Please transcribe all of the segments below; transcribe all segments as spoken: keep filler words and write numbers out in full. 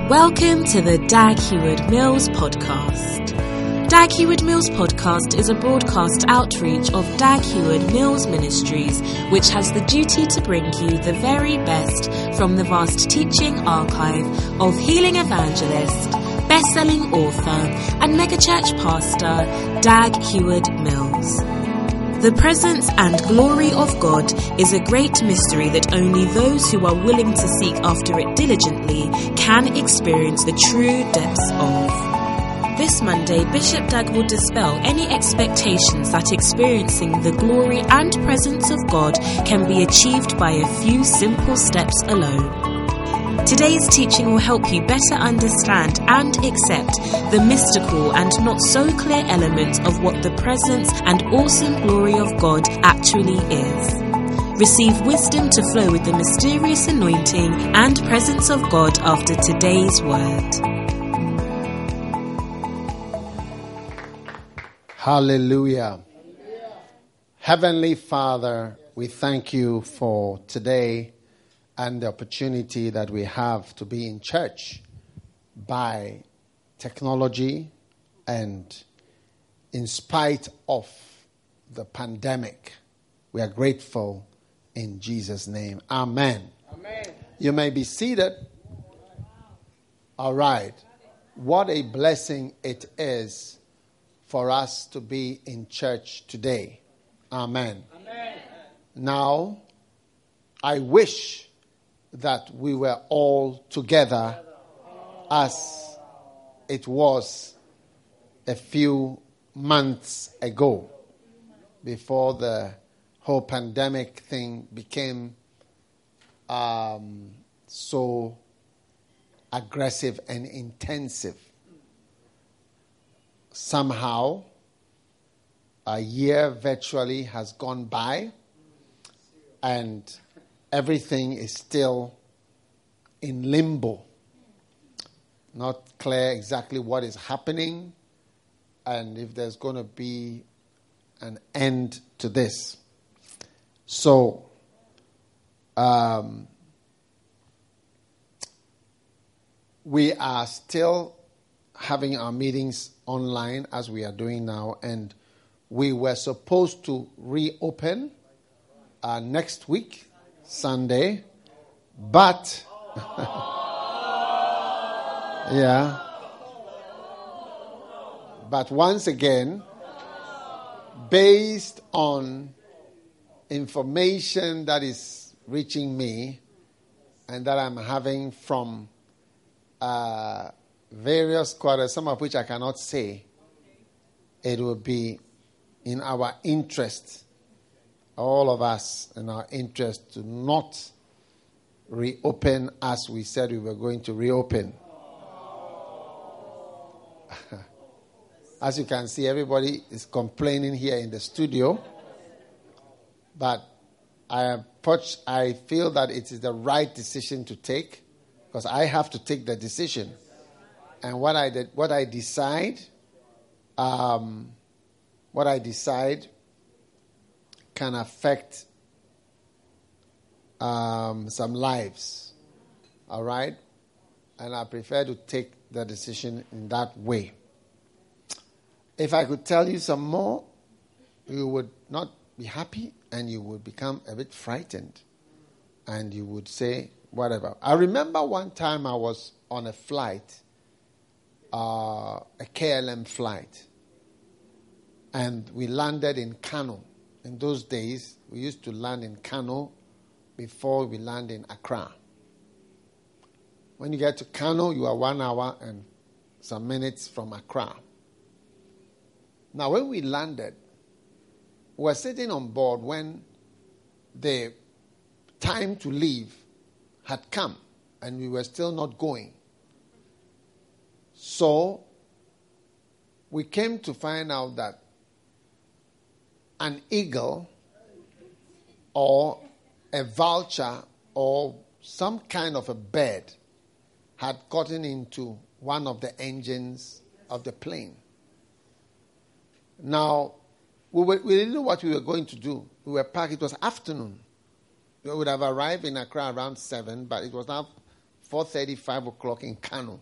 Welcome to the Dag Heward Mills podcast. Dag Heward Mills podcast is a broadcast outreach of Dag Heward Mills Ministries, which has the duty to bring you the very best from the vast teaching archive of healing evangelist, best-selling author, and megachurch pastor Dag Heward Mills. The presence and glory of God is a great mystery that only those who are willing to seek after it diligently can experience the true depths of. This Monday, Bishop Dag will dispel any expectations that experiencing the glory and presence of God can be achieved by a few simple steps alone. Today's teaching will help you better understand and accept the mystical and not so clear elements of what the presence and awesome glory of God actually is. Receive wisdom to flow with the mysterious anointing and presence of God after today's word. Hallelujah. Heavenly Father, we thank you for today and the opportunity that we have to be in church by technology and in spite of the pandemic. We are grateful in Jesus' name. Amen. Amen. You may be seated. All right. What a blessing it is for us to be in church today. Amen. Amen. Now, I wish that we were all together as it was a few months ago, before the whole pandemic thing became um, so aggressive and intensive. Somehow, a year virtually has gone by, and everything is still in limbo. Not clear exactly what is happening and if there's going to be an end to this. So, um, we are still having our meetings online as we are doing now, and we were supposed to reopen uh, next week, Sunday, but yeah, but once again, based on information that is reaching me and that I'm having from uh, various quarters, some of which I cannot say, it will be in our interest, all of us, in our interest, to not reopen as we said we were going to reopen. As you can see, everybody is complaining here in the studio, but I, I feel that it is the right decision to take, because I have to take the decision. And what I did, what I decide, um, what I decide can affect um, some lives. All right? And I prefer to take the decision in that way. If I could tell you some more, you would not be happy and you would become a bit frightened. And you would say, whatever. I remember one time I was on a flight, uh, a K L M flight. And we landed in Kano. In those days, we used to land in Kano before we land in Accra. When you get to Kano, you are one hour and some minutes from Accra. Now, when we landed, we were sitting on board when the time to leave had come and we were still not going. So, we came to find out that an eagle or a vulture or some kind of a bird had gotten into one of the engines of the plane. Now, we, were, we didn't know what we were going to do. We were parked. It was afternoon. We would have arrived in Accra around seven, but it was now four thirty, five o'clock in Kano.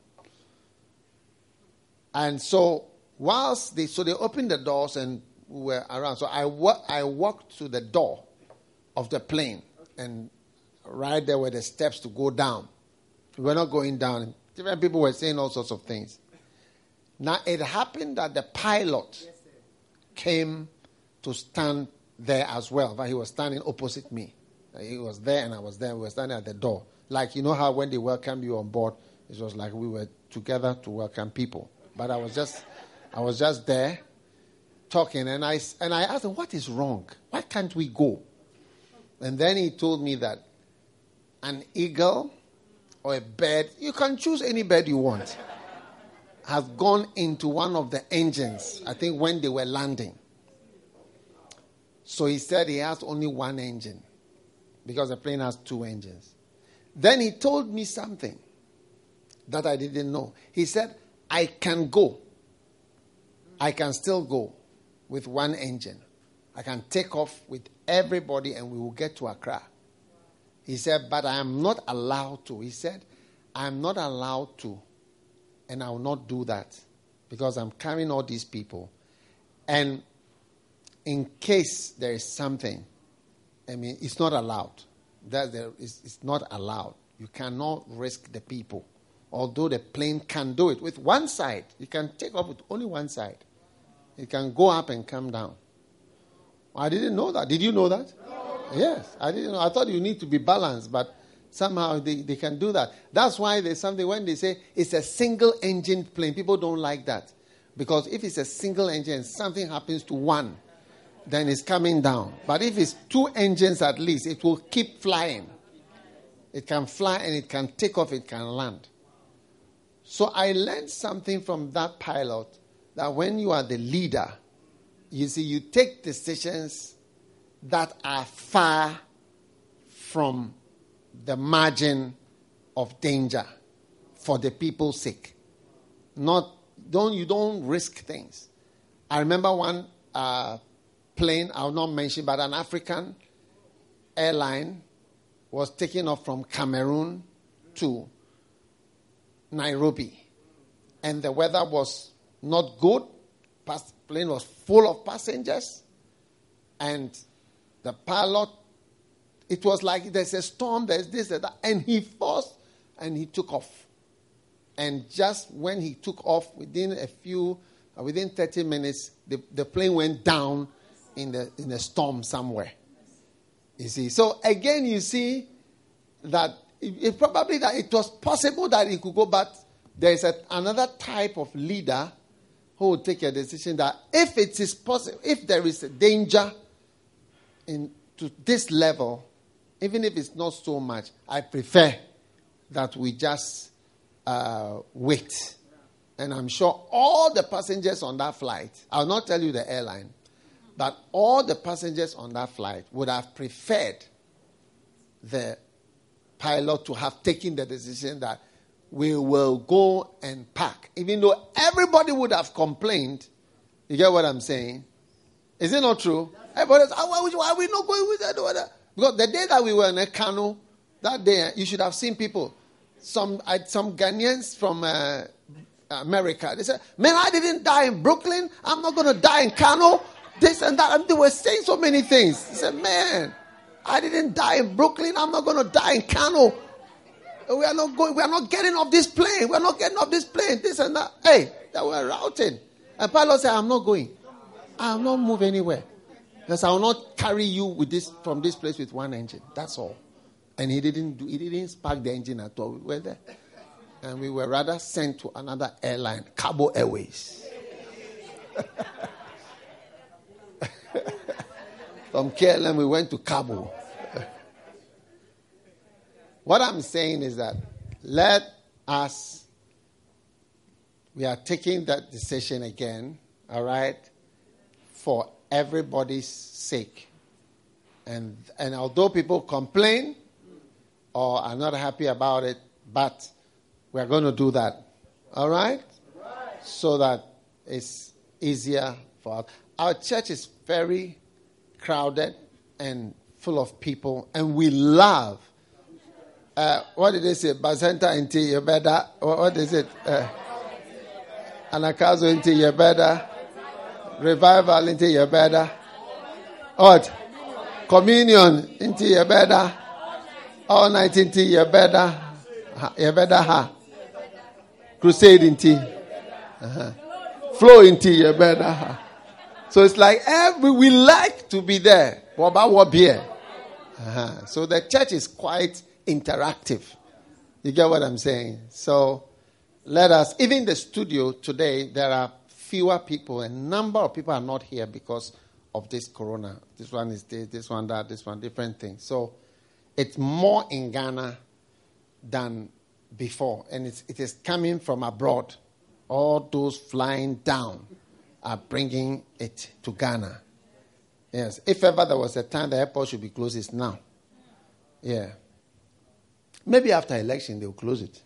And so, whilst they, so they opened the doors and we were around. So I, wa- I walked to the door of the plane, and right there were the steps to go down. We were not going down. Different people were saying all sorts of things. Now, it happened that the pilot yes, came to stand there as well, but he was standing opposite me. He was there and I was there. We were standing at the door. Like, you know how when they welcomed you on board, it was like we were together to welcome people. But I was just, I was just there talking, and I, and I asked him, what is wrong? Why can't we go? And then he told me that an eagle or a bird, you can choose any bird you want, has gone into one of the engines, I think when they were landing. So he said he has only one engine because the plane has two engines. Then he told me something that I didn't know. He said, I can go. I can still go with one engine. I can take off with everybody and we will get to Accra. He said, but I am not allowed to. He said, I am not allowed to. And I will not do that because I'm carrying all these people. And in case there is something, I mean, it's not allowed. That there is, it's not allowed. You cannot risk the people. Although the plane can do it with one side. You can take off with only one side. It can go up and come down. I didn't know that. Did you know that? No. Yes, I didn't know. I thought you need to be balanced, but somehow they, they can do that. That's why there's something when they say it's a single engine plane. People don't like that. Because if it's a single engine and something happens to one, then it's coming down. But if it's two engines at least, it will keep flying. It can fly and it can take off, it can land. So I learned something from that pilot, that when you are the leader, you see, you take decisions that are far from the margin of danger for the people's sake. Not don't you don't risk things. I remember one uh, plane, I'll not mention, but an African airline was taking off from Cameroon to Nairobi, and the weather was not good. The plane was full of passengers, and the pilot, it was like there's a storm, there's this and that, and he forced and he took off. And just when he took off, within a few, uh, within thirty minutes, the, the plane went down in the in a storm somewhere. You see, so again, you see that it, it probably that it was possible that it could go, but there is a, another type of leader who will take a decision that if it is possible, if there is a danger in to this level, even if it's not so much, I prefer that we just uh, wait. And I'm sure all the passengers on that flight, I'll not tell you the airline, but all the passengers on that flight would have preferred the pilot to have taken the decision that we will go and pack. Even though everybody would have complained. You get what I'm saying? Is it not true? Everybody says, oh, why are we not going with that? Because the day that we were in a canoe, that day, you should have seen people. Some uh, some Ghanaians from uh, America, they said, man, I didn't die in Brooklyn. I'm not going to die in Kano. This and that. And they were saying so many things. They said, man, I didn't die in Brooklyn. I'm not going to die in Kano. We are not going. We are not getting off this plane. We are not getting off this plane. This and that. Hey, they were routing. And pilot said, I'm not going. I will not move anywhere. Because I will not carry you with this from this place with one engine. That's all. And he didn't do. He didn't spark the engine at all. We were there, and we were rather sent to another airline, Cabo Airways. From K L M, we went to Cabo. What I'm saying is that let us, we are taking that decision again, all right, for everybody's sake. And and although people complain or are not happy about it, but we're going to do that, all right? Right. So that it's easier for us. Our church is very crowded and full of people, and we love Uh, what did they say? Basenta inti yebeda. What, what is it? Uh, Anakazo inti yebeda. Revival inti yebeda. What? Communion inti yebeda. All night inti yebeda. Yebeda ha. Crusade inti. Uh-huh. Flow inti yebeda ha. So it's like every we like to be there. Waba wabie. Uh-huh. So the church is quite interactive. You get what I'm saying? So let us, even the studio today, there are fewer people. A number of people are not here because of this corona. This one is this, this one that, this one, different things. So it's more in Ghana than before. And it's, it is coming from abroad. All those flying down are bringing it to Ghana. Yes. If ever there was a time the airport should be closed, it's now. Yeah. Maybe after election they'll close it.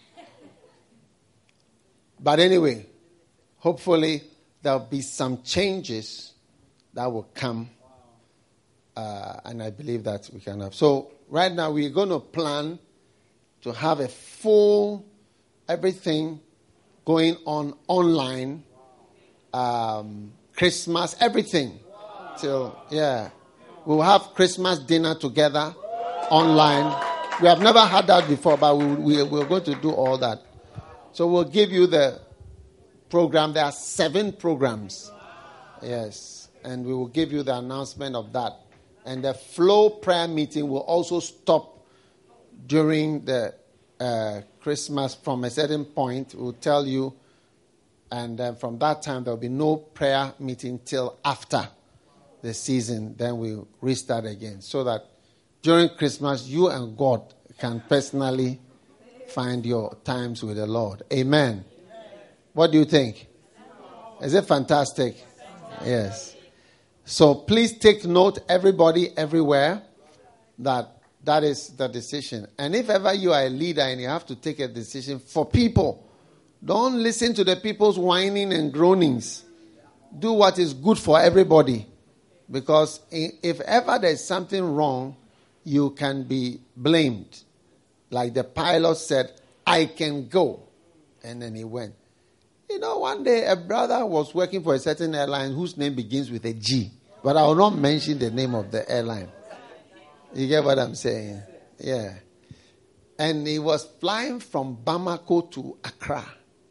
But anyway, hopefully there'll be some changes that will come. Uh, and I believe that we can have. So right now we're going to plan to have a full everything going on online. Um, Christmas, everything. So, yeah. We'll have Christmas dinner together online. We have never had that before, but we, we, we're going to do all that. So we'll give you the program. There are seven programs. Yes. And we will give you the announcement of that. And the flow prayer meeting will also stop during the uh, Christmas from a certain point. We'll tell you. And then from that time, there will be no prayer meeting till after the season. Then we'll restart again. So that during Christmas, you and God can personally find your times with the Lord. Amen. What do you think? Is it fantastic? Yes. So please take note, everybody, everywhere, that that is the decision. And if ever you are a leader and you have to take a decision for people, don't listen to the people's whining and groanings. Do what is good for everybody. Because if ever there's something wrong, you can be blamed. Like the pilot said, I can go. And then he went. You know, one day a brother was working for a certain airline whose name begins with a G. But I will not mention the name of the airline. You get what I'm saying? Yeah. And he was flying from Bamako to Accra.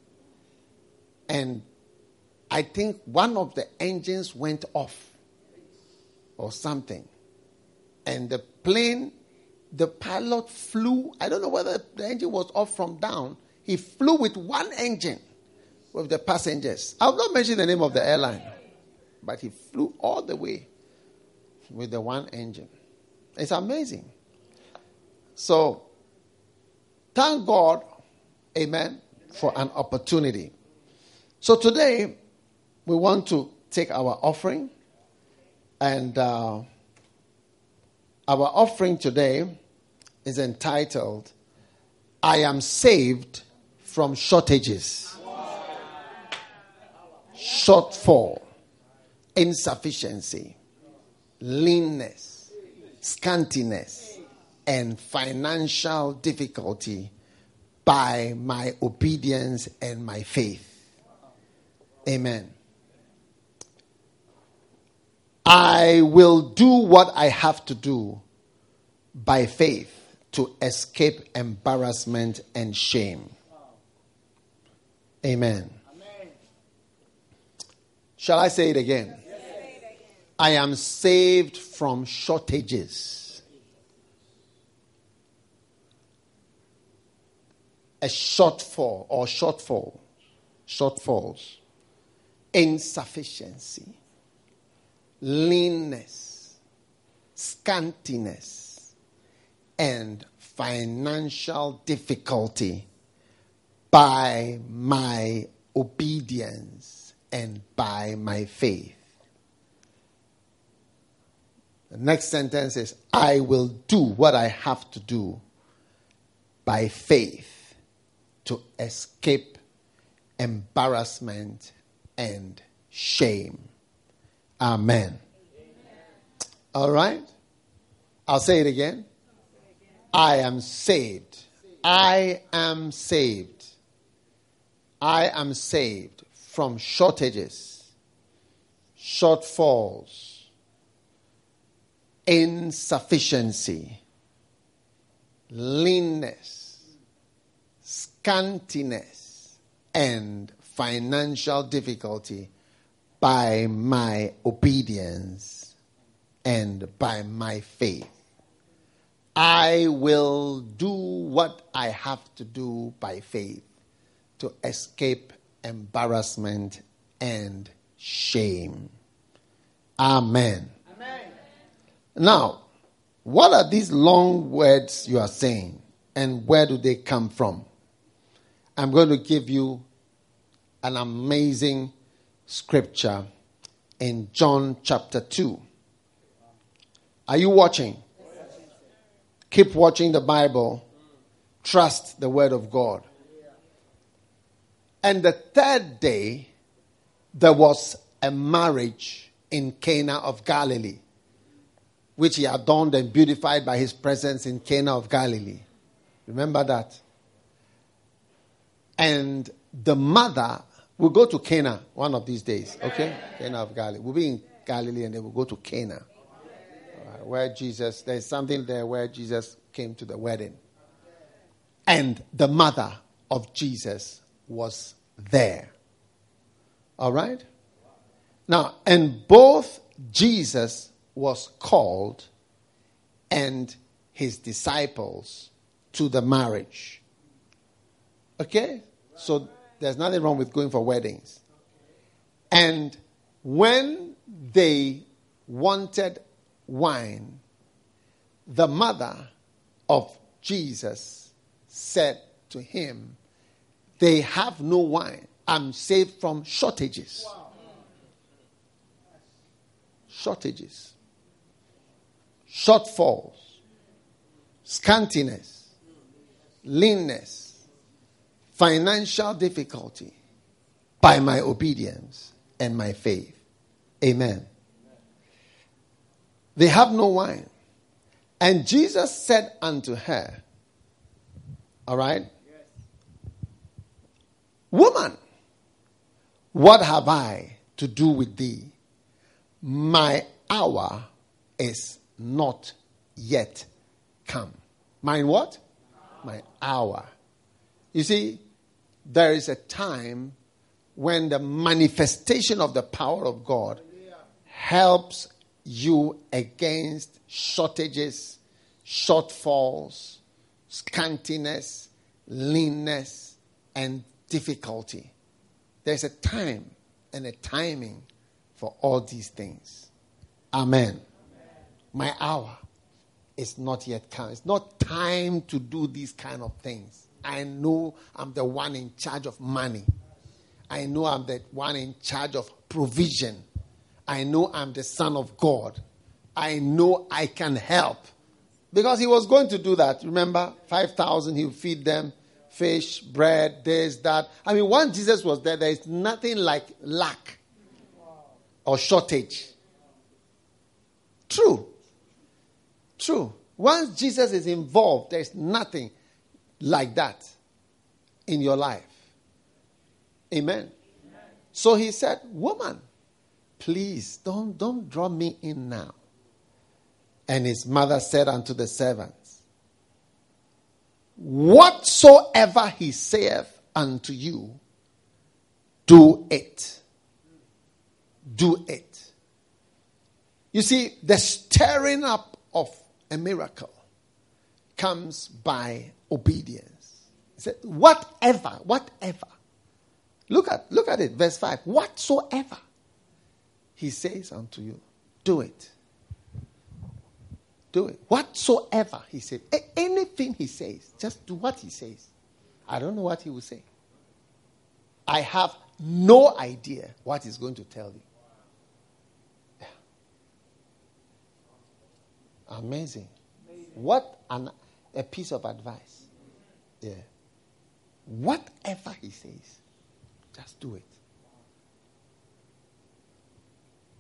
And I think one of the engines went off or something. And the plane, the pilot flew. I don't know whether the engine was off from down. He flew with one engine with the passengers. I will not mention the name of the airline. But he flew all the way with the one engine. It's amazing. So, thank God, amen, for an opportunity. So today, we want to take our offering. And uh, our offering today is entitled, I am saved from shortages, shortfall, insufficiency, leanness, scantiness, and financial difficulty by my obedience and my faith. Amen. I will do what I have to do by faith to escape embarrassment and shame. Amen. Amen. Shall I say it again? Yes. I am saved from shortages. A shortfall or shortfall. Shortfalls. Insufficiency. Leanness. Scantiness. And financial difficulty by my obedience and by my faith. The next sentence is, I will do what I have to do by faith to escape embarrassment and shame. Amen. Amen. All right? I'll say it again. I am saved I am saved. I am saved from shortages, shortfalls, insufficiency, leanness, scantiness, and financial difficulty by my obedience and by my faith. I will do what I have to do by faith to escape embarrassment and shame. Amen. Amen. Now, what are these long words you are saying, and where do they come from? I'm going to give you an amazing scripture in John chapter two. Are you watching? Keep watching the Bible. Trust the word of God. And the third day, there was a marriage in Cana of Galilee, which he adorned and beautified by his presence in Cana of Galilee. Remember that? And the mother will go to Cana one of these days, okay? Cana of Galilee. We'll be in Galilee and then we'll go to Cana, right, where Jesus, there's something there where Jesus came to the wedding. And the mother of Jesus was there. All right? Now, and both Jesus was called and his disciples to the marriage. Okay? So there's nothing wrong with going for weddings. And when they wanted wine, the mother of Jesus said to him, they have no wine. I'm saved from shortages. Shortages. Shortfalls. Scantiness. Leanness. Financial difficulty. By my obedience and my faith. Amen. They have no wine. And Jesus said unto her, all right, woman, what have I to do with thee? My hour is not yet come. Mine what? My hour. You see, there is a time when the manifestation of the power of God helps you against shortages, shortfalls, scantiness, leanness, and difficulty. There's a time and a timing for all these things. Amen. Amen. My hour is not yet come. It's not time to do these kind of things. I know I'm the one in charge of money. I know I'm the one in charge of provision. I know I'm the Son of God. I know I can help. Because he was going to do that. Remember, five thousand, he would feed them. Fish, bread, this, that. I mean, once Jesus was there, there is nothing like lack or shortage. True. True. Once Jesus is involved, there is nothing like that in your life. Amen. Amen. So he said, woman, please don't, don't draw me in now. And his mother said unto the servants, whatsoever he saith unto you, do it. Do it. You see, the stirring up of a miracle comes by obedience. He said, whatever, whatever. Look at, look at it, verse five. Whatsoever he says unto you, do it. Do it. Whatsoever he said. A- anything he says, just do what he says. I don't know what he will say. I have no idea what he's going to tell you. Yeah. Amazing. Amazing. What an, a piece of advice. Yeah. Whatever he says, just do it.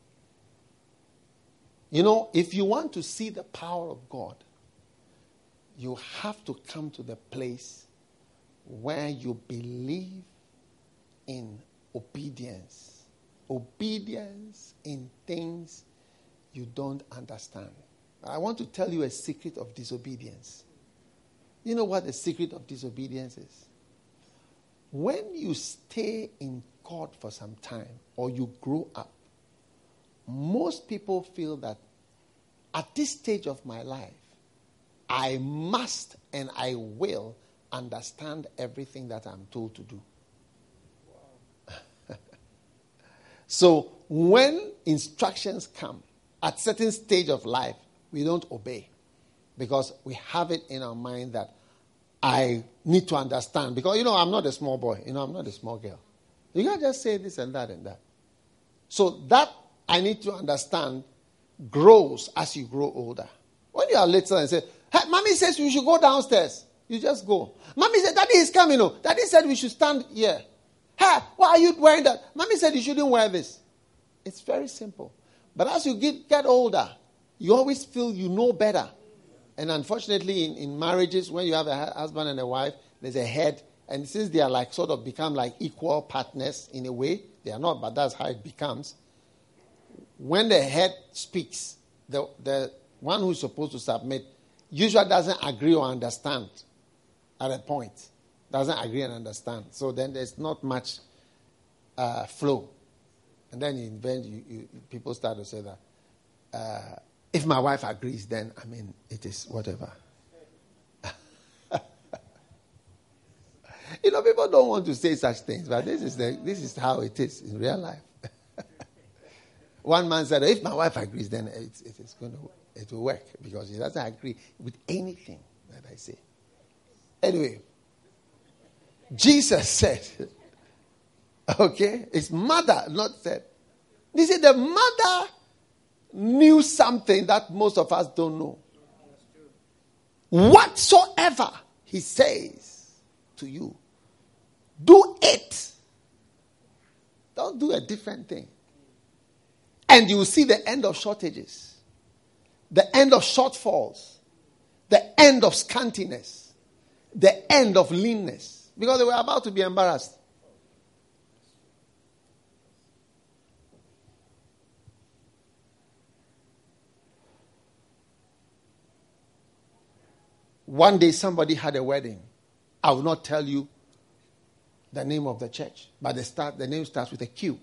You know, if you want to see the power of God, you have to come to the place where you believe in obedience. Obedience in things you don't understand. I want to tell you a secret of disobedience. You know what the secret of disobedience is? When you stay in God for some time or you grow up, most people feel that at this stage of my life, I must and I will understand everything that I'm told to do. Wow. So when instructions come at certain stage of life, we don't obey because we have it in our mind that I need to understand. Because, you know, I'm not a small boy. You know, I'm not a small girl. You can't just say this and that and that. So that I need to understand grows as you grow older. When you are little and say, hey, Mommy says we should go downstairs. You just go. Mommy said, Daddy is coming. Oh. Daddy said we should stand here. Hey, why are you wearing that? Mommy said you shouldn't wear this. It's very simple. But as you get, get older, you always feel you know better. And unfortunately, in, in marriages, when you have a husband and a wife, there's a head. And since they are like sort of become like equal partners in a way, they are not, but that's how it becomes. When the head speaks, the, the one who's supposed to submit usually doesn't agree or understand at a point. Doesn't agree and understand. So then there's not much uh, flow. And then you, you, you, people start to say that, uh, if my wife agrees, then, I mean, it is whatever. You know, people don't want to say such things, but this is the, this is how it is in real life. One man said, if my wife agrees, then it, it is going to it will work because he doesn't agree with anything that I say. Anyway, Jesus said, okay, his mother not said. He said the mother knew something that most of us don't know. Whatsoever he says to you, do it. Don't do a different thing. And you will see the end of shortages, the end of shortfalls, the end of scantiness, the end of leanness, because they were about to be embarrassed. One day somebody had a wedding. I will not tell you the name of the church, but the start the name starts with a Q.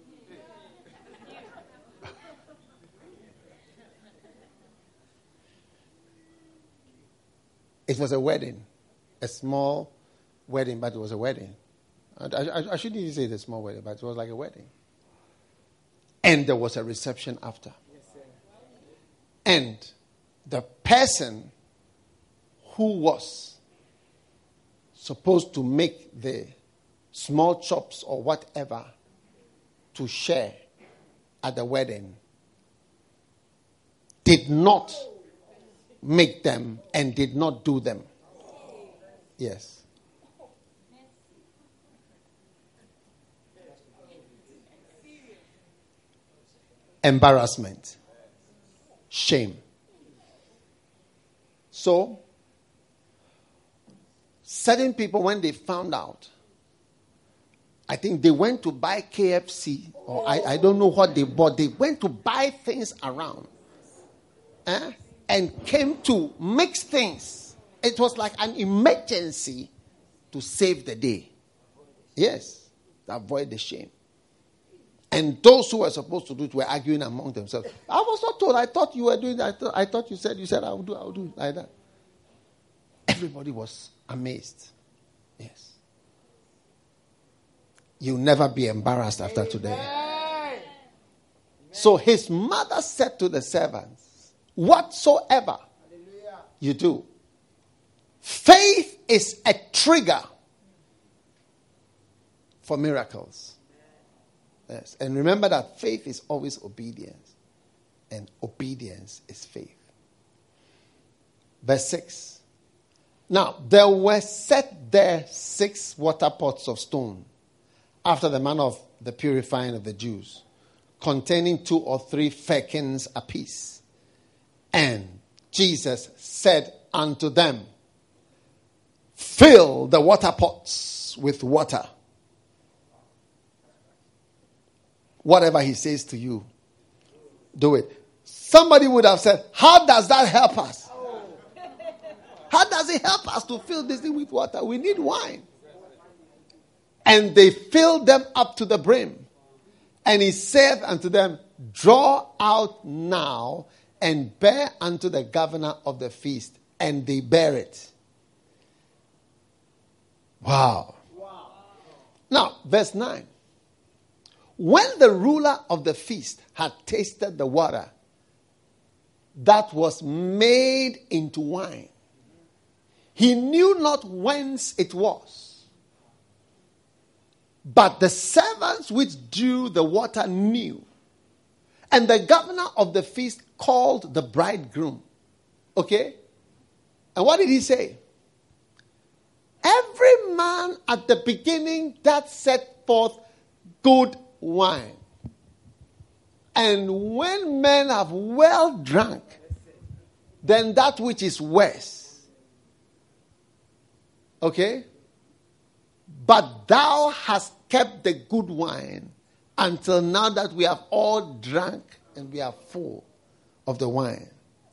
It was a wedding, a small wedding, but it was a wedding. I, I, I shouldn't even say it's a small wedding, but it was like a wedding. And there was a reception after. Yes, sir. And the person who was supposed to make the small chops or whatever to share at the wedding did not make them and did not do them. Yes. Embarrassment. Shame. So, certain people, when they found out, I think they went to buy K F C, or I, I don't know what they bought. They went to buy things around. Eh? And came to mix things. It was like an emergency to save the day. Yes, to avoid the shame. And those who were supposed to do it were arguing among themselves. I was not told. I thought you were doing that. I thought, I thought you said, you said, I will do, I will do like that. Everybody was amazed. Yes. You'll never be embarrassed after today. So his mother said to the servants, whatsoever you do, faith is a trigger for miracles. Yes. And remember that faith is always obedience, and obedience is faith. Verse six. Now, there were set there six water pots of stone, after the manner of the purifying of the Jews, containing two or three firkins apiece. And Jesus said unto them, fill the water pots with water. Whatever he says to you, do it. Somebody would have said, how does that help us? How does it help us to fill this thing with water? We need wine. And they filled them up to the brim. And he said unto them, draw out now and bear unto the governor of the feast. And they bear it. Wow. Wow. Now, verse nine. When the ruler of the feast had tasted the water that was made into wine, he knew not whence it was. But the servants which drew the water knew. And the governor of the feast called the bridegroom. Okay? And what did he say? Every man at the beginning that set forth good wine. And when men have well drunk, then that which is worse. Okay? But thou hast kept the good wine until now that we have all drunk and we are full of the wine.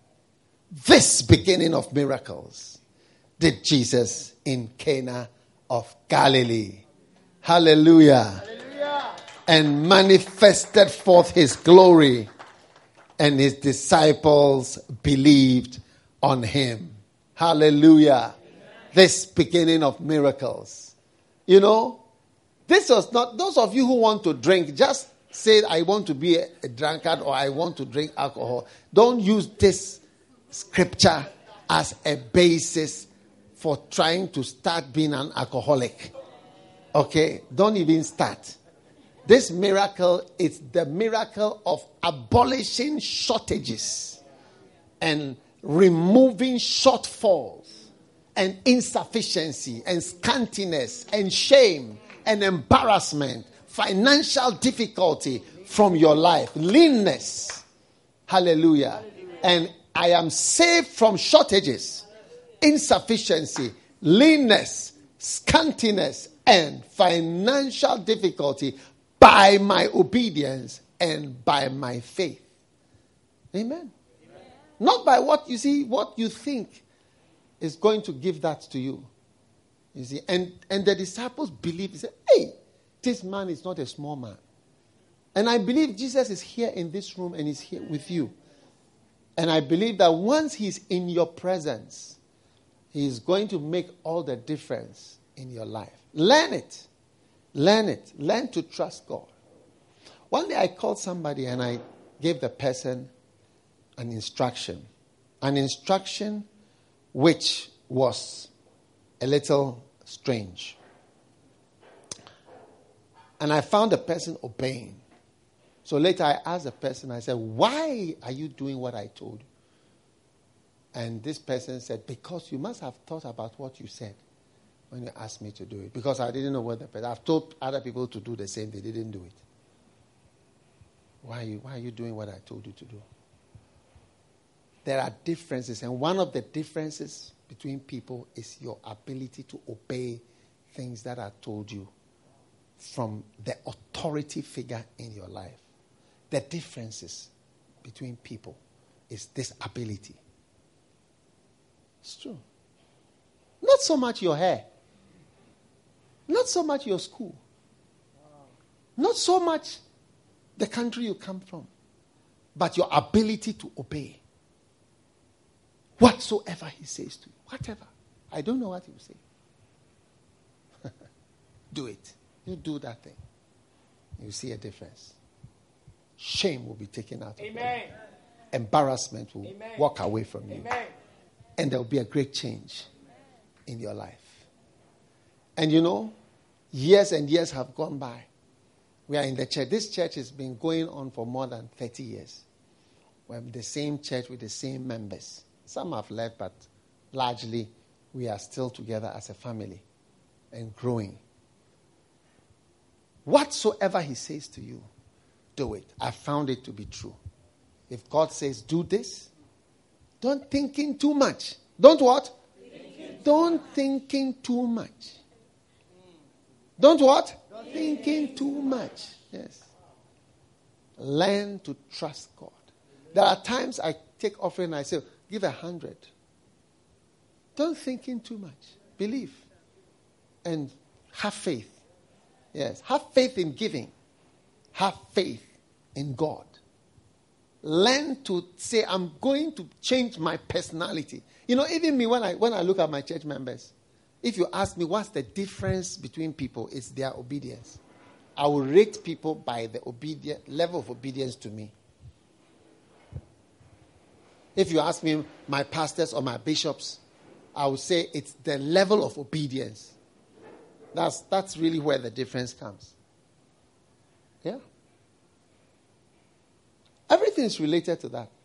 This beginning of miracles did Jesus in Cana of Galilee. Hallelujah. Hallelujah. And manifested forth his glory, and his disciples believed on him. Hallelujah. Amen. This beginning of miracles. You know, this was not, those of you who want to drink, just say, I want to be a, a drunkard or I want to drink alcohol. Don't use this scripture as a basis for trying to start being an alcoholic. Okay? Don't even start. This miracle is the miracle of abolishing shortages and removing shortfalls and insufficiency and scantiness and shame and embarrassment, financial difficulty from your life, leanness. Hallelujah. And I am saved from shortages, insufficiency, leanness, scantiness, and financial difficulty by my obedience and by my faith. Amen. Amen. Not by what you see, what you think is going to give that to you. You see, and, and the disciples believe, they say, hey, this man is not a small man. And I believe Jesus is here in this room and is here with you. And I believe that once he's in your presence, he is going to make all the difference in your life. Learn it. Learn it. Learn to trust God. One day I called somebody and I gave the person an instruction. An instruction which was a little strange. And I found the person obeying. So later I asked the person, I said, why are you doing what I told you? And this person said, because you must have thought about what you said when you asked me to do it. Because I didn't know what the person, I've told other people to do the same, they didn't do it. Why are you, why are you doing what I told you to do? There are differences, and one of the differences between people is your ability to obey things that are told you from the authority figure in your life. The differences between people is this ability. It's true. Not so much your hair. Not so much your school. Not so much the country you come from. But your ability to obey. Whatsoever he says to you. Whatever. I don't know what he will say. Do it. You do that thing. You see a difference. Shame will be taken out of you. Embarrassment will Amen. Walk away from you. Amen. And there will be a great change in your life. And you know, years and years have gone by. We are in the church. This church has been going on for more than thirty years. We're in the same church with the same members. Some have left, but largely we are still together as a family and growing. Whatsoever he says to you, do it. I found it to be true. If God says, do this, don't think in too much. Don't what? Thinking. Don't thinking too much. Don't what? Don't thinking too much. Yes. Learn to trust God. There are times I take offering and I say, give a hundred. Don't thinking too much. Believe. And have faith. Yes. Have faith in giving. Have faith in God. Learn to say, I'm going to change my personality. You know, even me, when I when I look at my church members, if you ask me what's the difference between people, it's their obedience. I will rate people by the obedient level of obedience to me. If you ask me my pastors or my bishops, I would say it's the level of obedience. That's that's really where the difference comes. Yeah. Everything is related to that.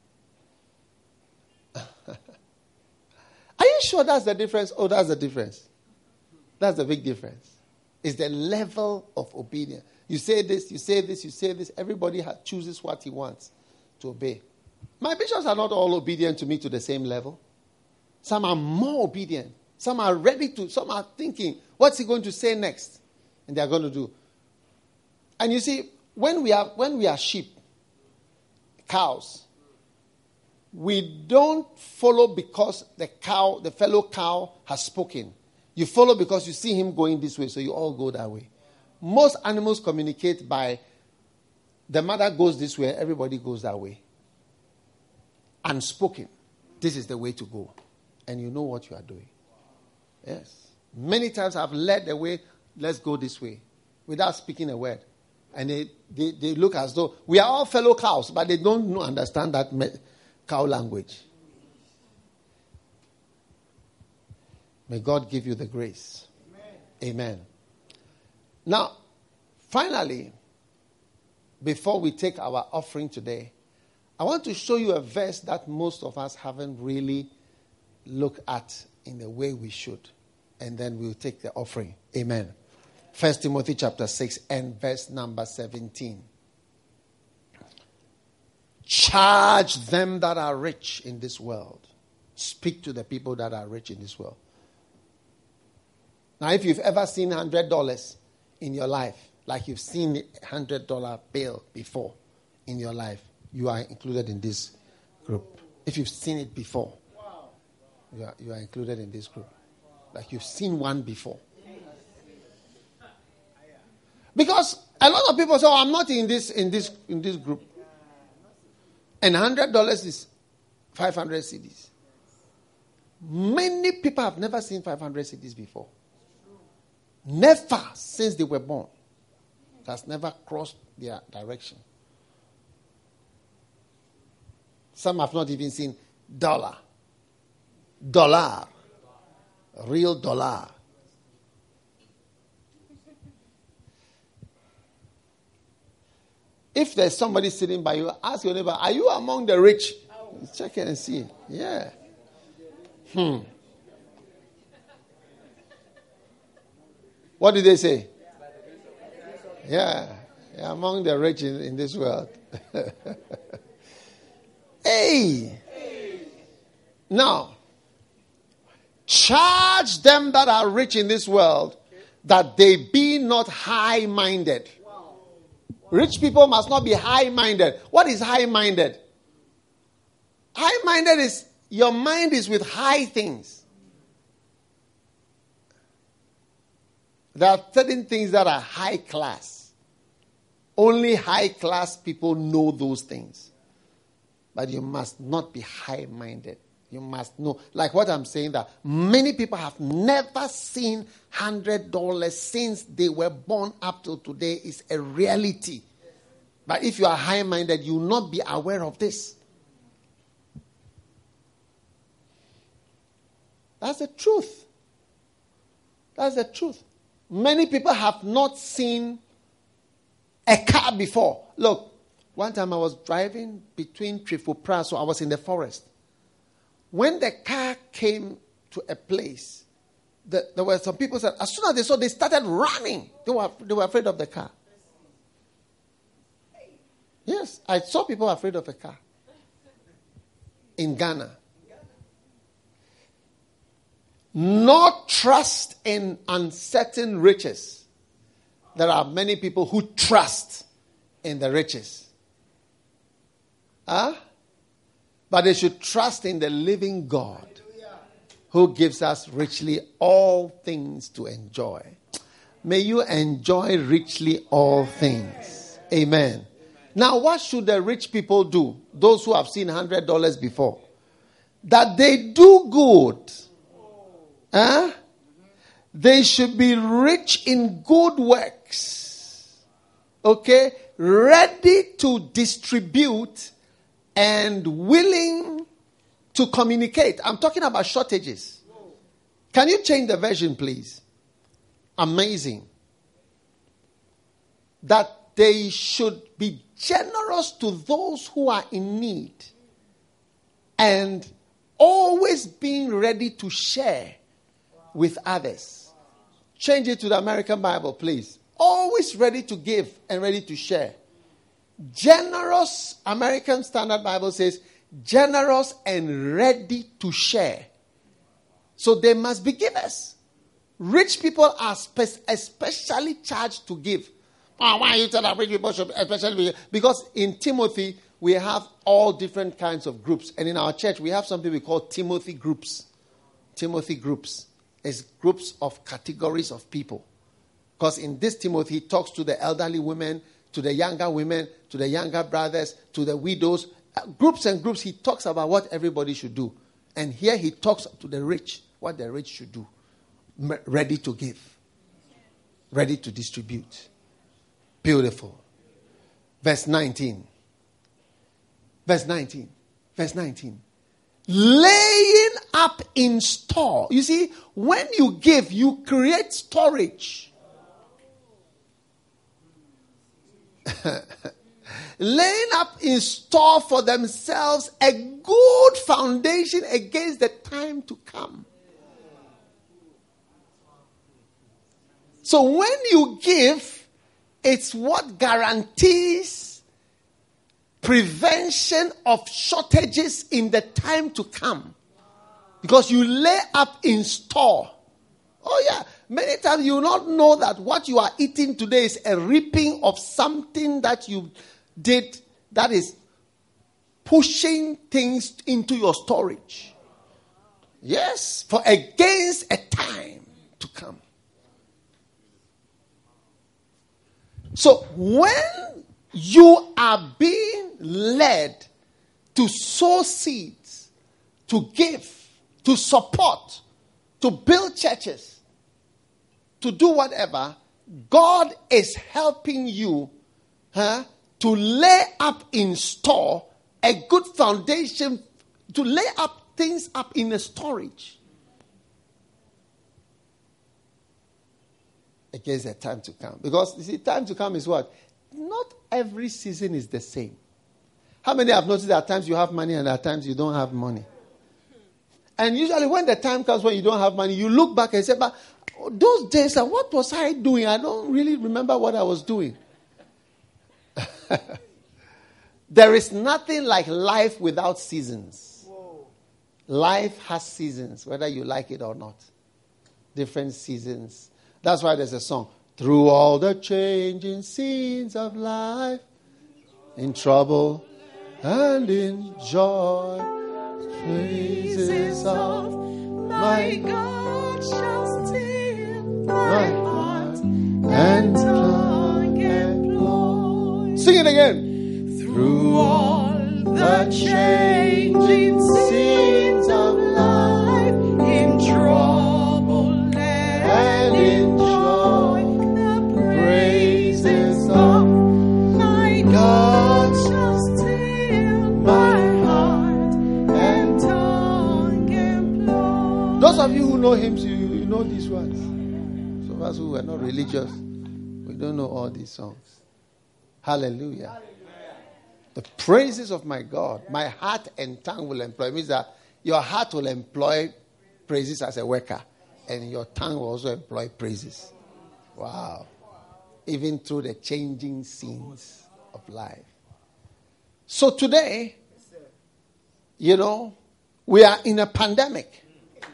Are you sure that's the difference? Oh, that's the difference. That's the big difference. It's the level of obedience. You say this, you say this, you say this. Everybody ha- chooses what he wants to obey. My bishops are not all obedient to me to the same level. Some are more obedient. Some are ready to, some are thinking, what's he going to say next? And they are going to do. And you see, when we are when we are sheep, cows, we don't follow because the cow, the fellow cow has spoken. You follow because you see him going this way, so you all go that way. Most animals communicate by the mother goes this way, everybody goes that way. Unspoken. This is the way to go. And you know what you are doing. Yes. Many times I've led the way, let's go this way, without speaking a word. And they, they, they look as though we are all fellow cows, but they don't know, understand that me, cow language. May God give you the grace. Amen. Amen. Now, finally, before we take our offering today, I want to show you a verse that most of us haven't really looked at in the way we should. And then we'll take the offering. Amen. First Timothy chapter six and verse number seventeen. Charge them that are rich in this world. Speak to the people that are rich in this world. Now, if you've ever seen one hundred dollars in your life, like you've seen a one hundred dollar bill before in your life, you are included in this group. If you've seen it before, you are, you are included in this group. Like you've seen one before. Because a lot of people say, oh, I'm not in this in this in this group. And one hundred dollars is five hundred cedis. Many people have never seen five hundred cedis before. Never since they were born. It has never crossed their direction. Some have not even seen dollar. Dollar. Real dollar. If there's somebody sitting by you, ask your neighbor, are you among the rich? Check it and see. Yeah. Hmm. What did they say? Yeah. Yeah, among the rich in, in this world. Hey. Now, charge them that are rich in this world that they be not high-minded. Rich people must not be high-minded. What is high-minded? High-minded is your mind is with high things. There are certain things that are high class. Only high class people know those things. But you must not be high-minded. You must know. Like what I'm saying, that many people have never seen one hundred dollars since they were born up till today is a reality. But if you are high-minded, you will not be aware of this. That's the truth. That's the truth. Many people have not seen a car before. Look, one time I was driving between Trifupra, so I was in the forest. When the car came to a place, the, there were some people said, as soon as they saw, they started running. They were, they were afraid of the car. Yes, I saw people afraid of a car in Ghana. Not trust in uncertain riches. There are many people who trust in the riches. Huh? But they should trust in the living God who gives us richly all things to enjoy. May you enjoy richly all things. Amen. Now, what should the rich people do? Those who have seen one hundred dollars before. That they do good. Huh? They should be rich in good works. Okay? Ready to distribute and willing to communicate. I'm talking about shortages. Can you change the version, please? Amazing. That they should be generous to those who are in need and always being ready to share with others. Change it to the American Bible, please. Always ready to give and ready to share. Generous, American Standard Bible says, generous and ready to share. So they must be givers. Rich people are spe- especially charged to give. Oh, why you tell that rich people should especially be? Because in Timothy, we have all different kinds of groups. And in our church, we have something we call Timothy groups. Timothy groups. It's groups of categories of people. Because in this Timothy, he talks to the elderly women, to the younger women, to the younger brothers, to the widows. Uh, groups and groups, he talks about what everybody should do. And here he talks to the rich, what the rich should do. M- ready to give. Ready to distribute. Beautiful. Verse nineteen. Verse nineteen. Verse nineteen. Laying up in store. You see, when you give, you create storage. Laying up in store for themselves a good foundation against the time to come. So when you give, it's what guarantees prevention of shortages in the time to come. Because you lay up in store. Oh yeah, many times you will not know that what you are eating today is a reaping of something that you did that is pushing things into your storage. Yes, for against a time to come. So when you are being led to sow seeds, to give, to support, to build churches, to do whatever, God is helping you huh, to lay up in store a good foundation, to lay up things up in a storage against the time to come. Because you see, time to come is what? Not every season is the same. How many have noticed that at times you have money and at times you don't have money? And usually when the time comes when you don't have money, you look back and say, but those days, what was I doing? I don't really remember what I was doing. There is nothing like life without seasons. Whoa. Life has seasons, whether you like it or not. Different seasons. That's why there's a song. Through all the changing scenes of life, in trouble and in joy, praises of my God shall still my heart and tongue employ. Sing it again. Through all the changing scenes of life, in trouble and in joy, the praises of my God shall still my heart and tongue employ. Those of you who know hymns, you, you know these words. Some of us who are not religious, we don't know all these songs. Hallelujah. Hallelujah. The praises of my God, my heart and tongue will employ. It means that your heart will employ praises as a worker, and your tongue will also employ praises. Wow. Even through the changing scenes of life. So today, you know, we are in a pandemic.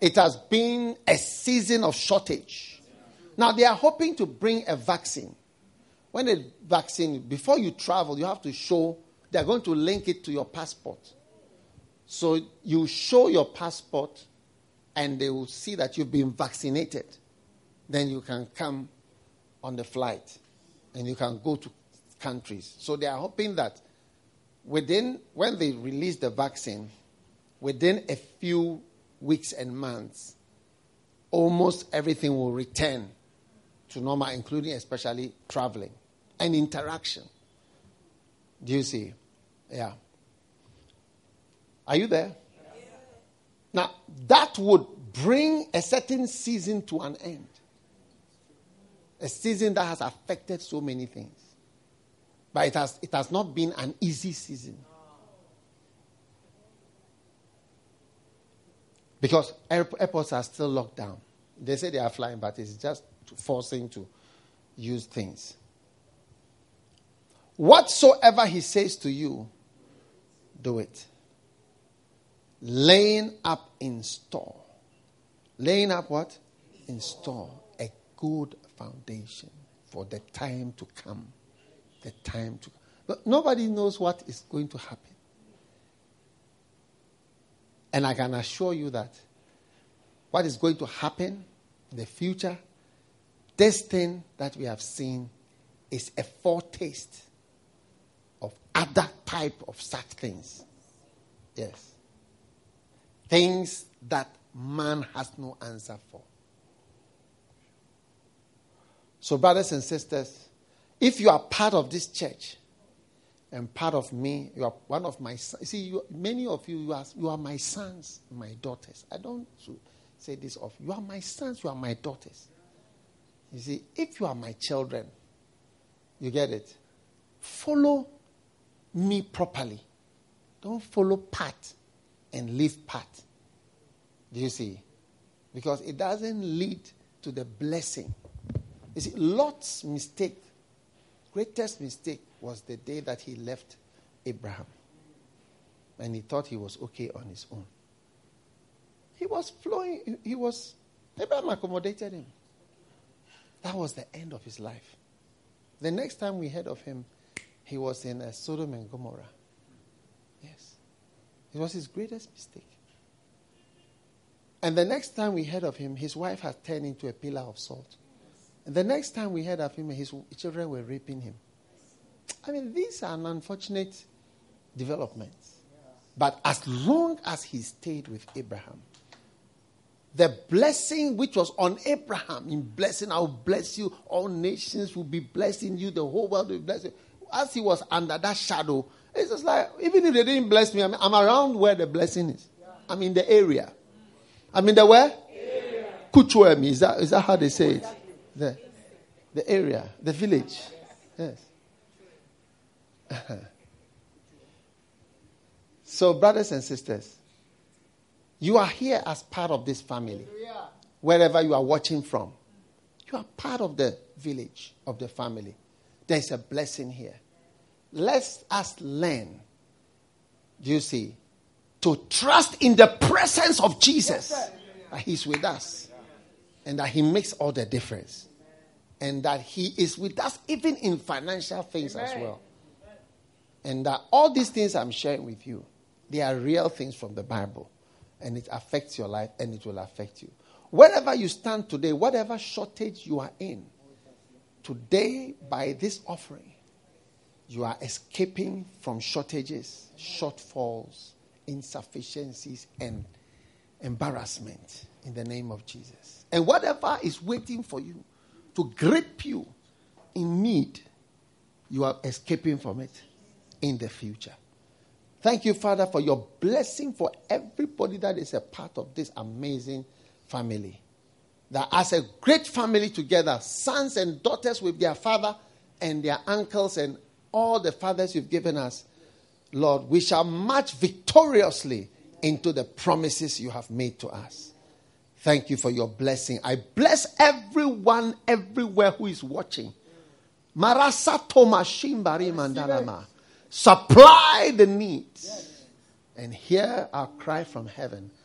It has been a season of shortage. Now they are hoping to bring a vaccine. When a vaccine, before you travel, you have to show, they are going to link it to your passport. So you show your passport and they will see that you've been vaccinated. Then you can come on the flight and you can go to countries. So they are hoping that within, when they release the vaccine, within a few weeks and months, almost everything will return to normal, including especially traveling and interaction. Do you see? Yeah. Are you there? Yeah. Now, that would bring a certain season to an end. A season that has affected so many things. But it has, it has not been an easy season. Because airports are still locked down. They say they are flying, but it's just forcing to use things. Whatsoever he says to you, do it. Laying up in store. Laying up what? In store. A good foundation for the time to come. The time to come. But nobody knows what is going to happen. And I can assure you that what is going to happen in the future, this thing that we have seen is a foretaste of other type of such things. Yes. Things that man has no answer for. So brothers and sisters, if you are part of this church and part of me, you are one of my sons. See, you, many of you, you are, you are my sons, my daughters. I don't say this of you. You are my sons, you are my daughters. You see, if you are my children, you get it? Follow me properly. Don't follow part and leave part. Do you see? Because it doesn't lead to the blessing. You see, Lot's mistake, greatest mistake, was the day that he left Abraham. And he thought he was okay on his own. He was flowing, he was, Abraham accommodated him. That was the end of his life. The next time we heard of him, he was in uh, Sodom and Gomorrah. Yes. It was his greatest mistake. And the next time we heard of him, his wife had turned into a pillar of salt. And the next time we heard of him, his children were raping him. I mean, these are unfortunate developments. But as long as he stayed with Abraham, the blessing which was on Abraham, in blessing, I will bless you, all nations will be blessing you, the whole world will bless you. As he was under that shadow, it's just like, even if they didn't bless me, I'm, I'm around where the blessing is. I'm in the area. I'm in the where? Area. Kuchuemi, is that, is that how they say it? The, the area, the village. Yes. So, brothers and sisters, you are here as part of this family. Wherever you are watching from, you are part of the village, of the family. There is a blessing here. Let us learn, do you see, to trust in the presence of Jesus. That he's with us. And that he makes all the difference. And that he is with us even in financial things as well. And that all these things I'm sharing with you, they are real things from the Bible. And it affects your life and it will affect you. Wherever you stand today, whatever shortage you are in, today by this offering, you are escaping from shortages, shortfalls, insufficiencies, and embarrassment in the name of Jesus. And whatever is waiting for you to grip you in need, you are escaping from it in the future. Thank you, Father, for your blessing for everybody that is a part of this amazing family. That as a great family together, sons and daughters with their father and their uncles and all the fathers you've given us, Lord, we shall march victoriously into the promises you have made to us. Thank you for your blessing. I bless everyone everywhere who is watching. Marasa Tomashimbari Mandalama. Supply the needs. And hear our cry from heaven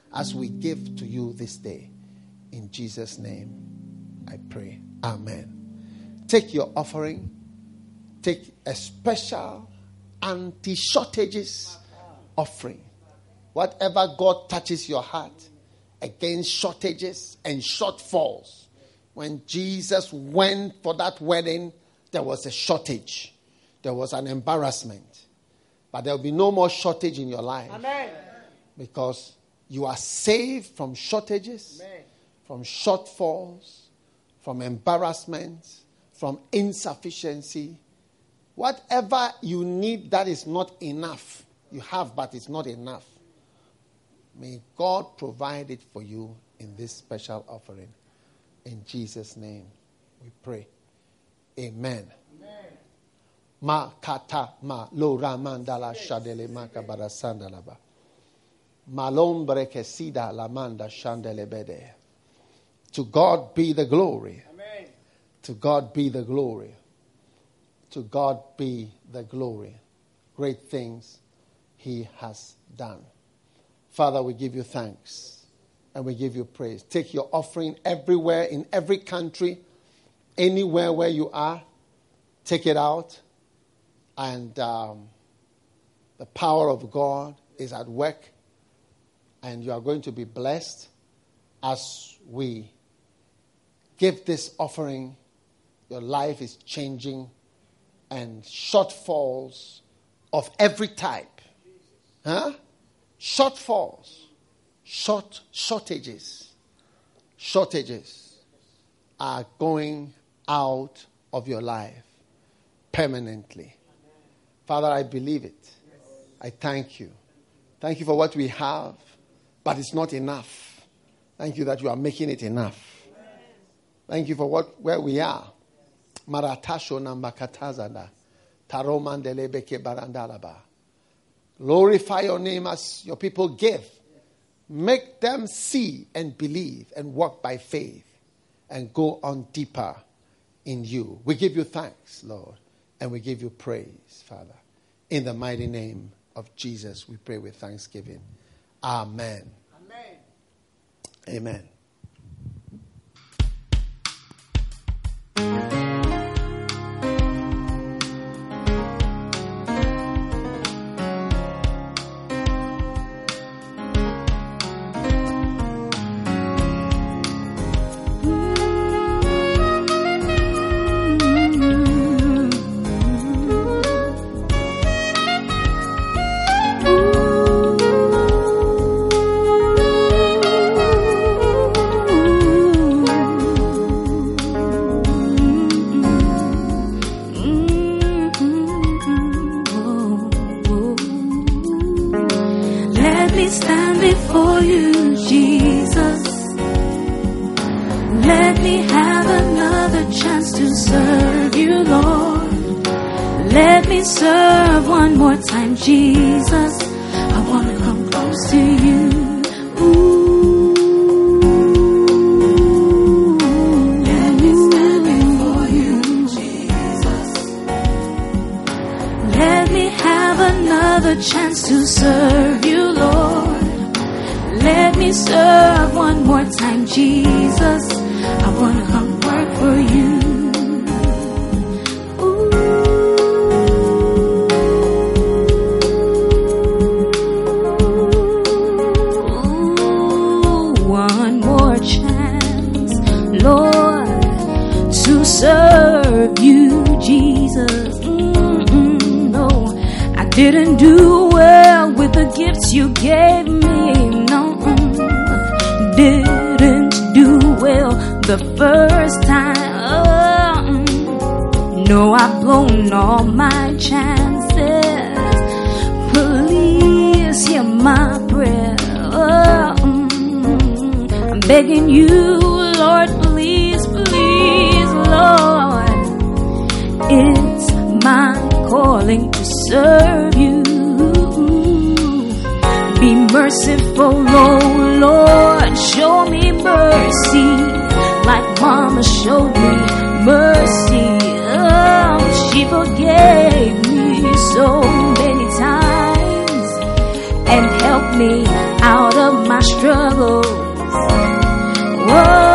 as we give to you this day. In Jesus' name, I pray. Amen. Take your offering. Take a special anti-shortages offering. Whatever God touches your heart against shortages and shortfalls. When Jesus went for that wedding, there was a shortage. There was an embarrassment. But there will be no more shortage in your life. Amen. Because you are saved from shortages, Amen. From shortfalls, from embarrassment, from insufficiency. Whatever you need that is not enough, you have but it's not enough. May God provide it for you in this special offering. In Jesus' name we pray. Amen. Ma kata ma lo ramandala shadele makabara sandalaba. Malombre kesida lamanda shandelebede. To God be the glory. Amen. To God be the glory. To God be the glory. Great things he has done. Father, we give you thanks and we give you praise. Take your offering everywhere, in every country, anywhere where you are. Take it out. And um, the power of God is at work. And you are going to be blessed as we give this offering. Your life is changing. And shortfalls of every type. Huh? Shortfalls. Short shortages. Shortages are going out of your life permanently. Father, I believe it. I thank you. Thank you for what we have, but it's not enough. Thank you that you are making it enough. Thank you for what where we are. Maratasho nambakatazada. Taromandelebeke barandalaba. Glorify your name as your people give. Make them see and believe and walk by faith and go on deeper in you. We give you thanks, Lord, and we give you praise, Father. In the mighty name of Jesus, we pray with thanksgiving. Amen. Amen. Amen. Begging you, Lord, please, please, Lord. It's my calling to serve you. Be merciful, oh Lord, show me mercy, like Mama showed me mercy. Oh, she forgave me so many times and helped me out of my my struggles. Whoa.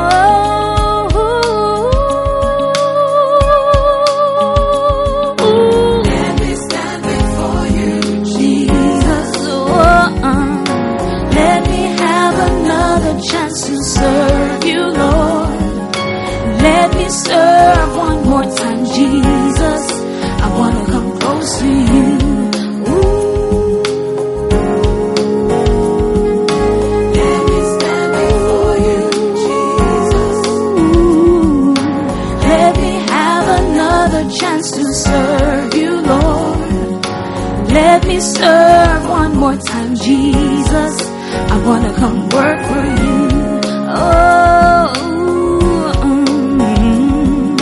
Chance to serve you, Lord. Let me serve one more time, Jesus. I want to come close to you. Ooh. Let me stand before you, Jesus. Ooh. Let me have another chance to serve you, Lord. Let me serve one more time, Jesus. I want to come work for you. Oh, mm-hmm.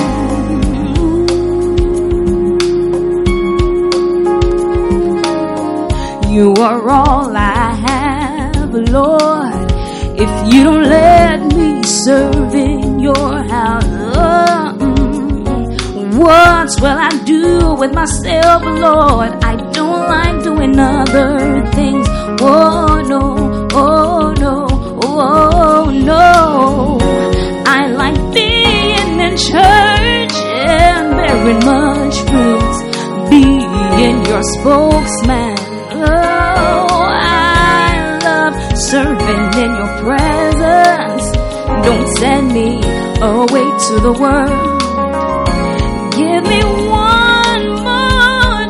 You are all I have, Lord. If you don't let me serve in your house, oh, mm, what will I do with myself, Lord? I don't like doing other things. Oh, no. Oh no, oh no, I like being in church and bearing much fruit, being your spokesman. Oh, I love serving in your presence. Don't send me away to the world. Give me one more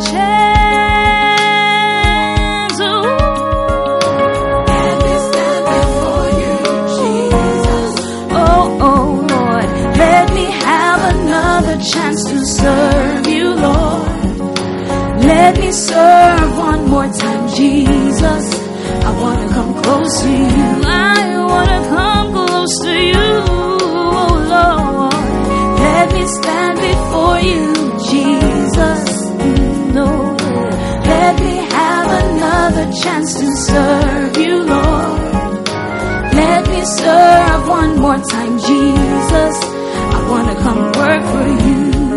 chance. Oh. Chance to serve you, Lord. Let me serve one more time, Jesus. I want to come close to you. I want to come close to you, oh Lord. Let me stand before you, Jesus. No, let me have another chance to serve you, Lord. Let me serve one more time, Jesus. I want to come work for you.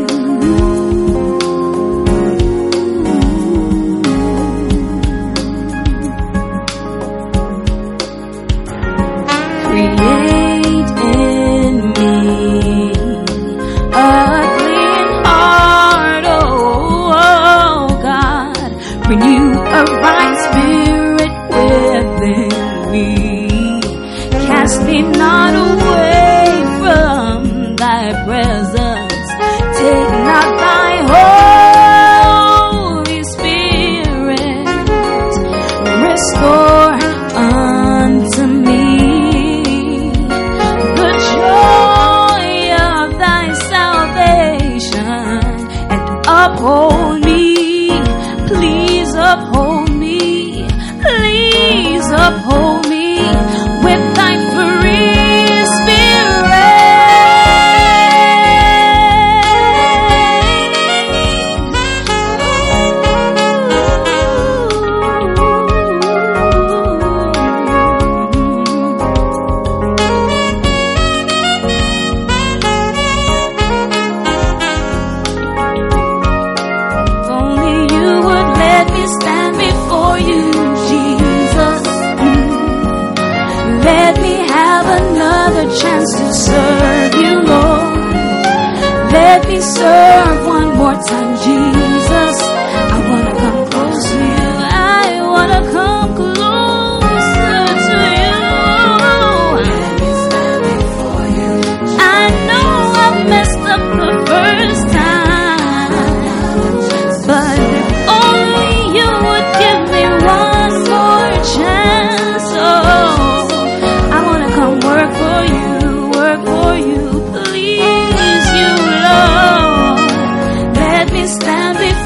Create in me a clean heart, oh, oh God. Renew a right spirit within me. Cast me not away from thy presence. Take not thy Holy Spirit. Restore unto me the joy of thy salvation, and uphold me. Please uphold me. Please uphold me with thy free spirit. Chance to serve you, Lord. Let me serve one more time, Jesus. I want to come close to you. I want to come closer to you. Let me stand before you. I know I've messed up the first time, but if only you would give me one more chance. Oh, I want to come work for you. For you, please, you Lord. Let me stand before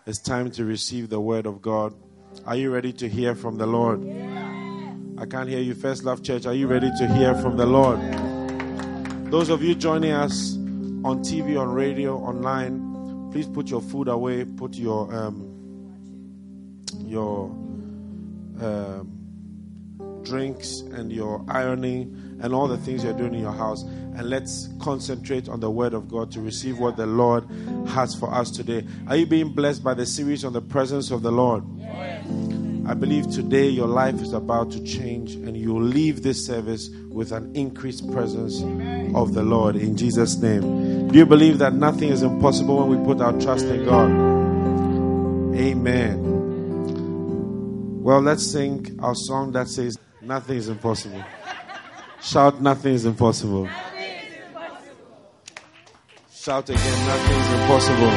It's time to receive the word of God. Are you ready to hear from the Lord? I can't hear you. First Love Church, are you ready to hear from the Lord? Those of you joining us on T V, on radio, online, please put your food away. Put your um, your um, drinks and your ironing and all the things you're doing in your house, and let's concentrate on the word of God to receive what the Lord has for us today. Are you being blessed by the series on the presence of the Lord? Yes. I believe today your life is about to change and you'll leave this service with an increased presence of the Lord in Jesus' name. Do you believe that nothing is impossible when we put our trust in God? Amen. Well, let's sing our song that says nothing is impossible. Shout, nothing is impossible. Nothing is impossible. Shout again, nothing is impossible.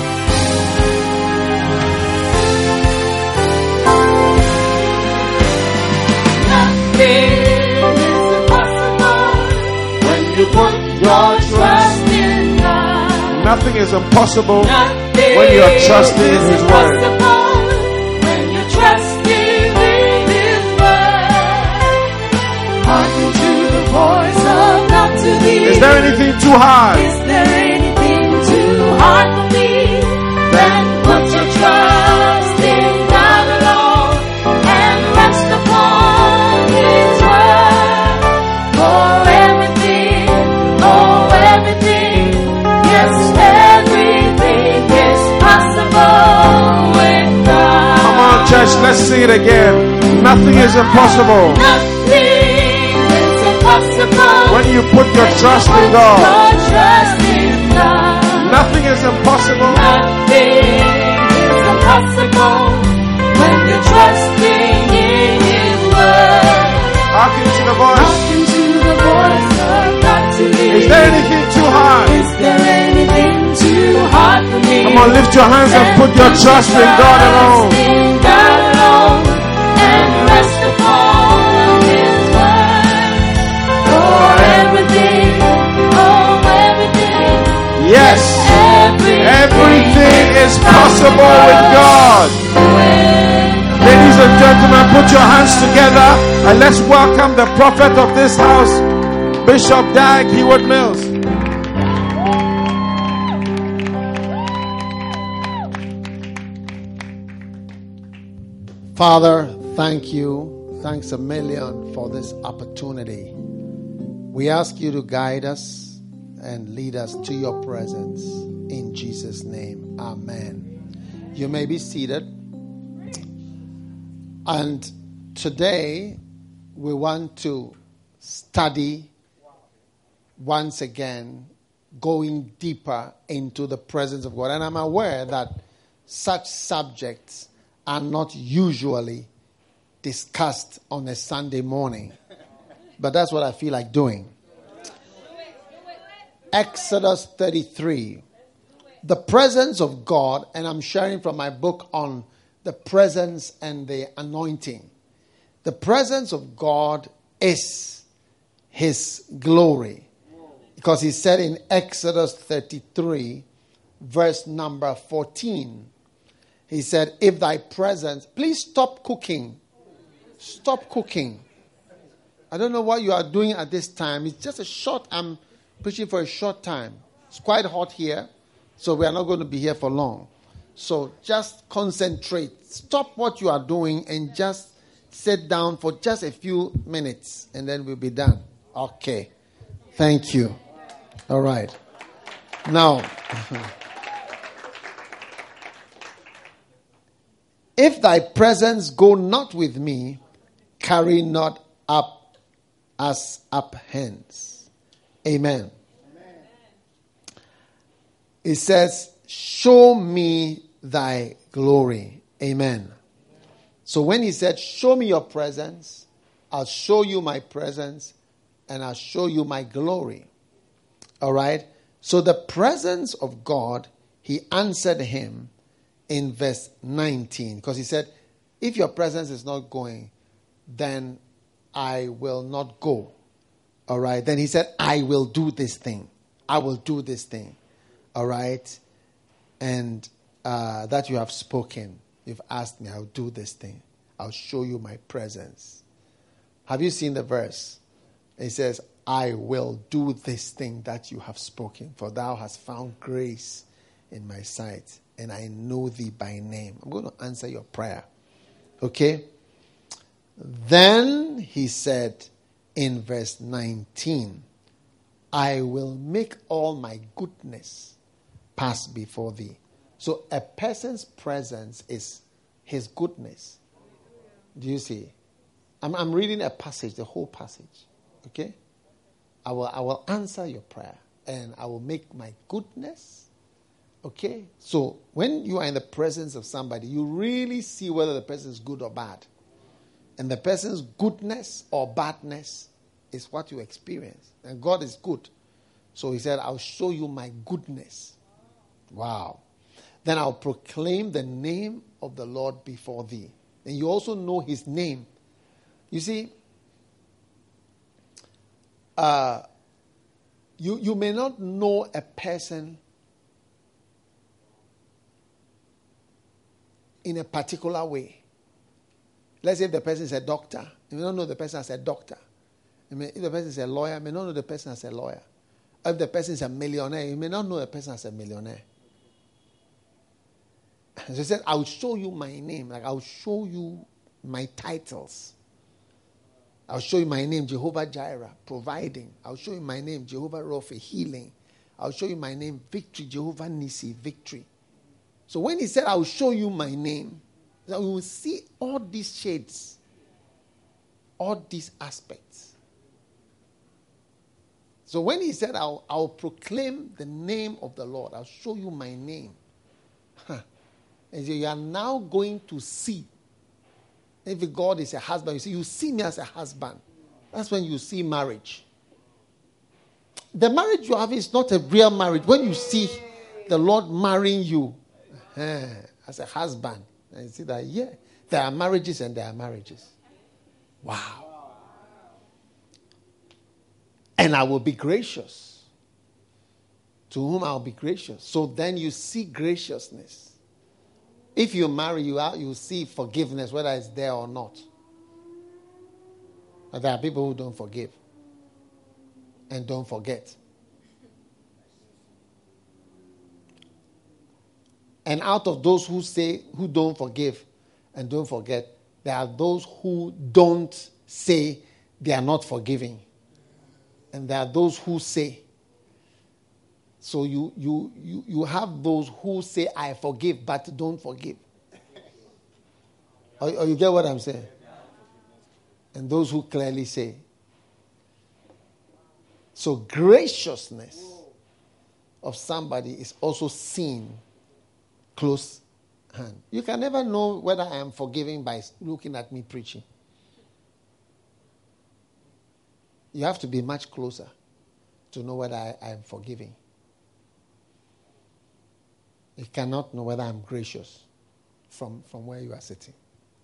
Nothing is impossible when you're trusting in His word. When you're trusting in His word. Hearken to the voice of God to thee. Is there anything too hard? Is there anything too hard for me? Then put your trust in God alone and rest upon His word. For everything, oh everything, yes everything is possible with God. Come on, church, let's sing it again. Nothing is impossible. Nothing is impossible when you put your trust in God. Your trust in God. Nothing is impossible. Nothing is impossible when you're trusting in His word. Hearken to the voice. Hearken to the voice of God to thee. Is there anything too hard? Is there anything too hard for me? Come on, lift your hands and put your trust in God alone. In God alone and rest upon His word. For everything, oh everything. Yes, everything, everything is possible with God. Ladies and gentlemen, put your hands together and let's welcome the prophet of this house, Bishop Dag Heward-Mills. Father, thank you. Thanks a million for this opportunity. We ask you to guide us and lead us to your presence. In Jesus' name, amen. You may be seated. And today, we want to study once again, going deeper into the presence of God. And I'm aware that such subjects are not usually discussed on a Sunday morning. But that's what I feel like doing. Exodus thirty-three. The presence of God, and I'm sharing from my book on the presence and the anointing. The presence of God is His glory. Because He said in Exodus thirty-three, verse number fourteen, He said, if thy presence, please stop cooking. Stop cooking. I don't know what you are doing at this time. It's just a short, I'm preaching for a short time. It's quite hot here, so we are not going to be here for long. So just concentrate. Stop what you are doing and just sit down for just a few minutes and then we'll be done. Okay. Thank you. All right. Now, if thy presence go not with me, carry not up us up hence. Amen. Amen. It says, show me thy glory. Amen. So when he said, show me your presence, I'll show you my presence and I'll show you my glory. All right. So the presence of God, he answered him in verse nineteen. Because he said, if your presence is not going, then I will not go. All right. Then he said, I will do this thing. I will do this thing. All right. And uh, that you have spoken. You've asked me, I'll do this thing. I'll show you my presence. Have you seen the verse? It says, I will do this thing that you have spoken, for thou hast found grace in my sight, and I know thee by name. I'm going to answer your prayer. Okay? Then he said in verse nineteen, I will make all my goodness pass before thee. So a person's presence is his goodness. Do you see? I'm, I'm reading a passage, the whole passage. Okay? I will, I will answer your prayer, and I will make my goodness. Okay? So when you are in the presence of somebody, you really see whether the person is good or bad. And the person's goodness or badness is what you experience. And God is good. So he said, I'll show you my goodness. Wow. Then I'll proclaim the name of the Lord before thee. And you also know his name. You see, uh, you, you may not know a person in a particular way. Let's say if the person is a doctor, you may not know the person as a doctor. May, if the person is a lawyer, you may not know the person as a lawyer. Or if the person is a millionaire, you may not know the person as a millionaire. So he said, I'll show you my name. Like I'll show you my titles. I'll show you my name, Jehovah Jireh, providing. I'll show you my name, Jehovah Rapha, healing. I'll show you my name, victory, Jehovah Nissi, victory. So when he said, I'll show you my name, we will see all these shades, all these aspects. So when he said, I'll, I'll proclaim the name of the Lord, I'll show you my name. Huh. And so you are now going to see. If God is a husband, you see, you see me as a husband. That's when you see marriage. The marriage you have is not a real marriage. When you see the Lord marrying you uh, as a husband, and you see that, yeah, there are marriages and there are marriages. Wow. And I will be gracious. To whom I will be gracious. So then you see graciousness. If you marry, you are, you see forgiveness, whether it's there or not. But there are people who don't forgive and don't forget. And out of those who say, who don't forgive and don't forget, there are those who don't say they are not forgiving. And there are those who say. So you, you, you, you have those who say, I forgive, but don't forgive. Or, or you get what I'm saying? And those who clearly say. So graciousness of somebody is also seen close hand. You can never know whether I am forgiving by looking at me preaching. You have to be much closer to know whether I, I am forgiving. You cannot know whether I'm gracious from, from where you are sitting.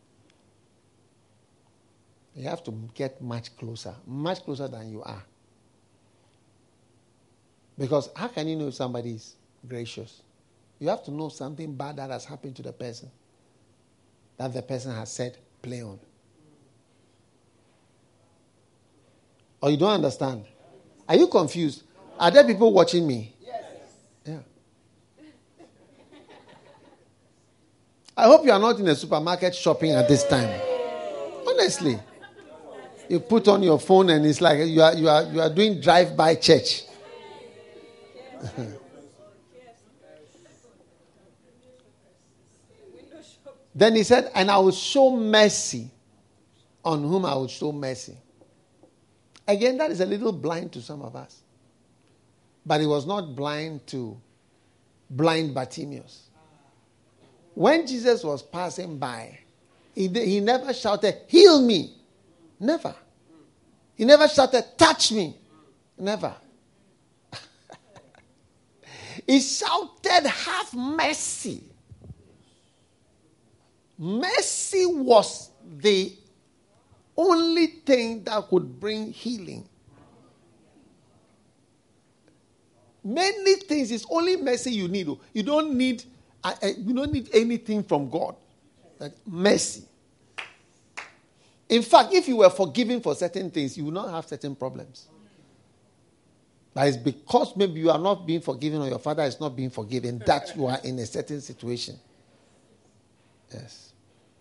You have to get much closer, much closer than you are. Because how can you know if somebody is gracious? You have to know something bad that has happened to the person, that the person has said, play on. Or you don't understand? Are you confused? Are there people watching me? Yes. Yeah. I hope you are not in a supermarket shopping at this time. Honestly. You put on your phone and it's like you are you are you are doing drive-by church. Then he said, and I will show mercy on whom I will show mercy. Again, that is a little blind to some of us. But he was not blind to blind Bartimaeus. When Jesus was passing by, he, he never shouted, heal me. Never. He never shouted, touch me. Never. He shouted, have mercy. Mercy was the only thing that could bring healing. Many things, it's only mercy you need. You don't need I, I, you don't need anything from God. Like mercy. In fact, if you were forgiven for certain things, you will not have certain problems. But it's because maybe you are not being forgiven or your father is not being forgiven that you are in a certain situation. Yes.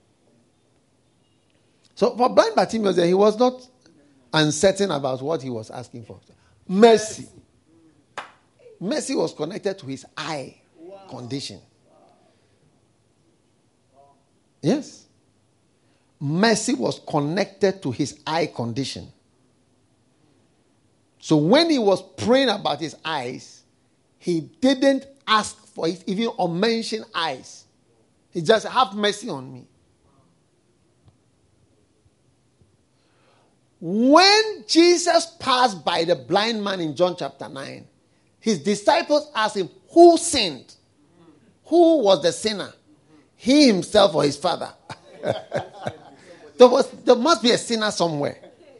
So for blind Bartimaeus, he was not uncertain about what he was asking for. Mercy. Mercy was connected to his eye condition. Yes. Mercy was connected to his eye condition. So when he was praying about his eyes, he didn't ask for it, even or mention eyes. He just, have mercy on me. When Jesus passed by the blind man in John chapter nine, his disciples asked him, who sinned? Who was the sinner? He himself or his father? there, was, there must be a sinner somewhere.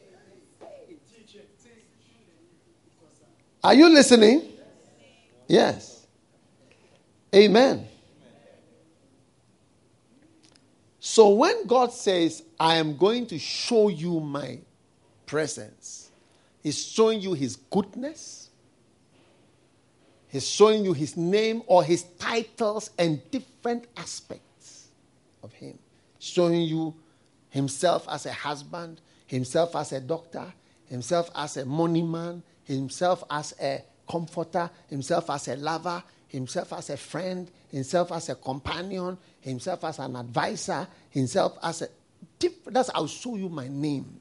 Are you listening? Yes. Amen. So when God says, I am going to show you my presence, he's showing you his goodness. He's showing you his name or his titles and different aspects of him. Showing you himself as a husband, himself as a doctor, himself as a money man, himself as a comforter, himself as a lover, himself as a friend, himself as a companion, himself as an advisor, himself as a... That's, I'll show you my name.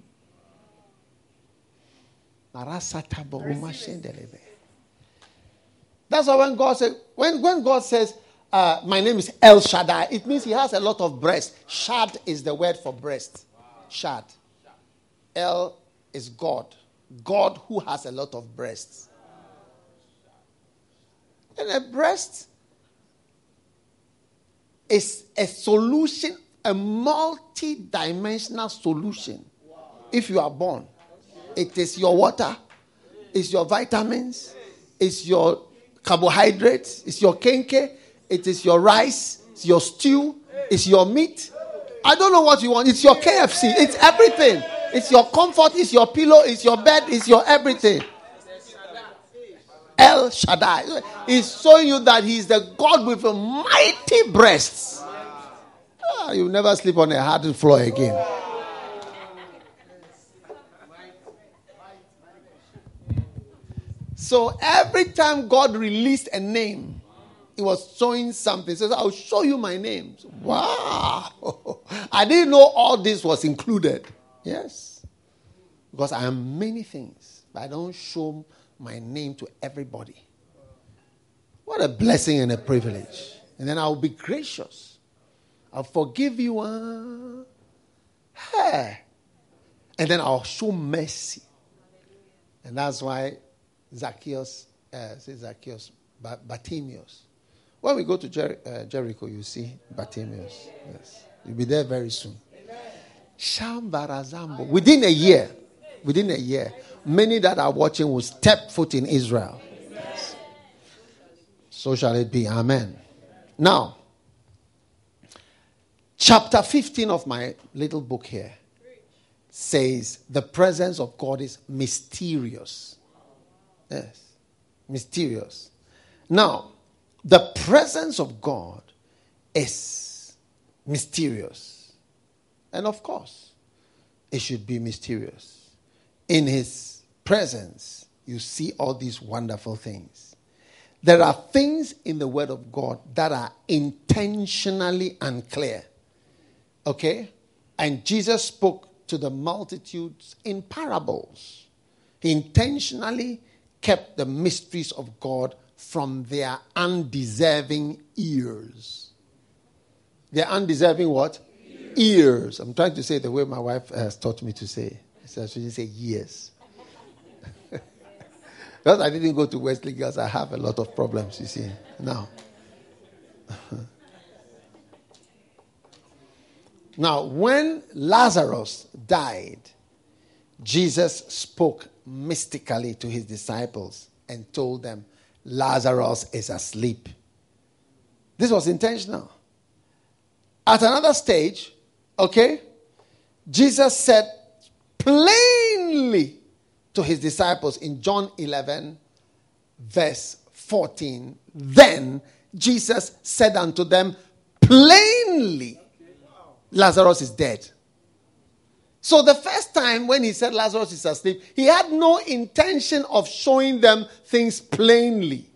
That's why when God says, when, when God says, uh, my name is El Shaddai, it means he has a lot of breasts. Shad is the word for breast. Shad. El is God. God who has a lot of breasts. And a breast is a solution, a multi-dimensional solution. If you are born, it is your water, it's your vitamins, it's your carbohydrates, it's your kenke, it is your rice, it's your stew, it's your meat. I don't know what you want. It's your K F C. It's everything. It's your comfort, it's your pillow, it's your bed, it's your everything. El Shaddai. He's showing you that he's the God with a mighty breasts. Ah, you'll never sleep on a hard floor again. So every time God released a name, he was showing something. He says, I'll show you my name. Wow. I didn't know all this was included. Yes. Because I am many things, but I don't show my name to everybody. What a blessing and a privilege. And then I'll be gracious. I'll forgive you. Uh, hey. And then I'll show mercy. And that's why Zacchaeus, uh, say Zacchaeus, ba- Bartimaeus. When we go to Jer- uh, Jericho, you see Bartimaeus. Yes. You'll be there very soon. Shambarazambo. Within a year, within a year, many that are watching will step foot in Israel. Yes. So shall it be. Amen. Now, chapter fifteen of my little book here says the presence of God is mysterious. Yes. Mysterious. Now, the presence of God is mysterious. And of course, it should be mysterious. In his presence, you see all these wonderful things. There are things in the Word of God that are intentionally unclear. Okay? And Jesus spoke to the multitudes in parables. He intentionally kept the mysteries of God from their undeserving ears. Their undeserving what? Ears. Ears. I'm trying to say the way my wife has taught me to say. So I shouldn't say years. Because I didn't go to Wesley Girls, I have a lot of problems, you see, now. Now, when Lazarus died, Jesus spoke mystically to his disciples and told them, Lazarus is asleep. This was intentional. At another stage, okay, Jesus said plainly to his disciples in John eleven, verse fourteen, then Jesus said unto them plainly, Lazarus is dead. So the first time when he said Lazarus is asleep, he had no intention of showing them things plainly.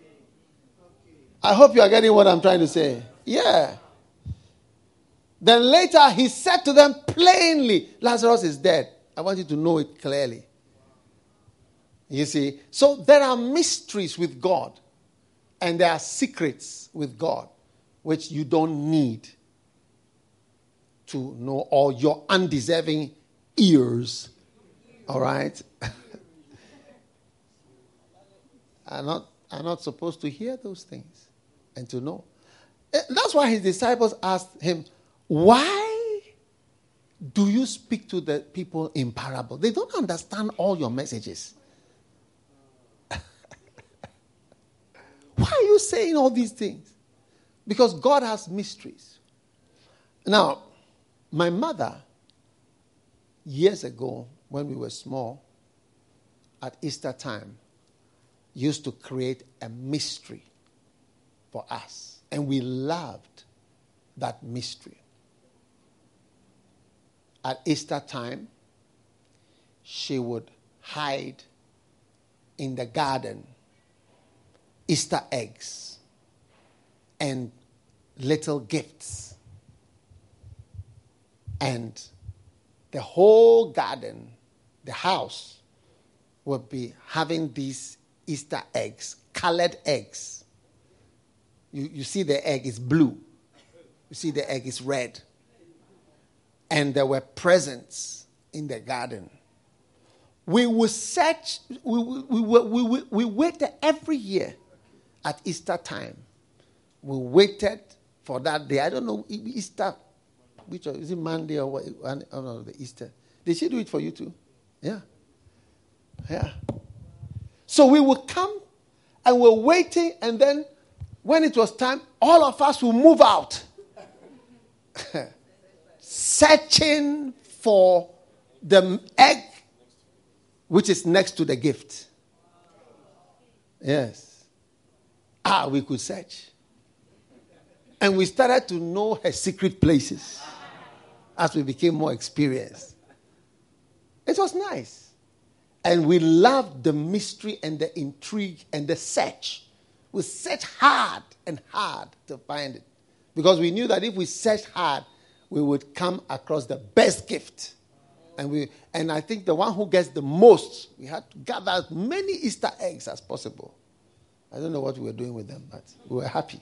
I hope you are getting what I'm trying to say. Yeah. Then later he said to them plainly, Lazarus is dead. I want you to know it clearly. You see, so there are mysteries with God and there are secrets with God which you don't need to know, or your undeserving ears, all right, are not, are not supposed to hear those things and to know. That's why his disciples asked him, why do you speak to the people in parable? They don't understand all your messages. Why are you saying all these things? Because God has mysteries. Now, my mother, years ago, when we were small, at Easter time, used to create a mystery for us. And we loved that mystery. At Easter time, she would hide in the garden Easter eggs and little gifts. And the whole garden, the house, would be having these Easter eggs, colored eggs. You, you see the egg is blue. You see the egg is red. And there were presents in the garden. We would search, we, we, we, we, we, we waited every year at Easter time. We waited for that day. I don't know, Easter, which is it Monday or what? Oh no, the Easter. Did she do it for you too? Yeah. Yeah. So we would come and we're waiting, and then when it was time, all of us will move out. Searching for the egg which is next to the gift. Yes. Ah, we could search. And we started to know her secret places as we became more experienced. It was nice. And we loved the mystery and the intrigue and the search. We searched hard and hard to find it. Because we knew that if we searched hard, we would come across the best gift. And we, and I think the one who gets the most, we had to gather as many Easter eggs as possible. I don't know what we were doing with them, but we were happy.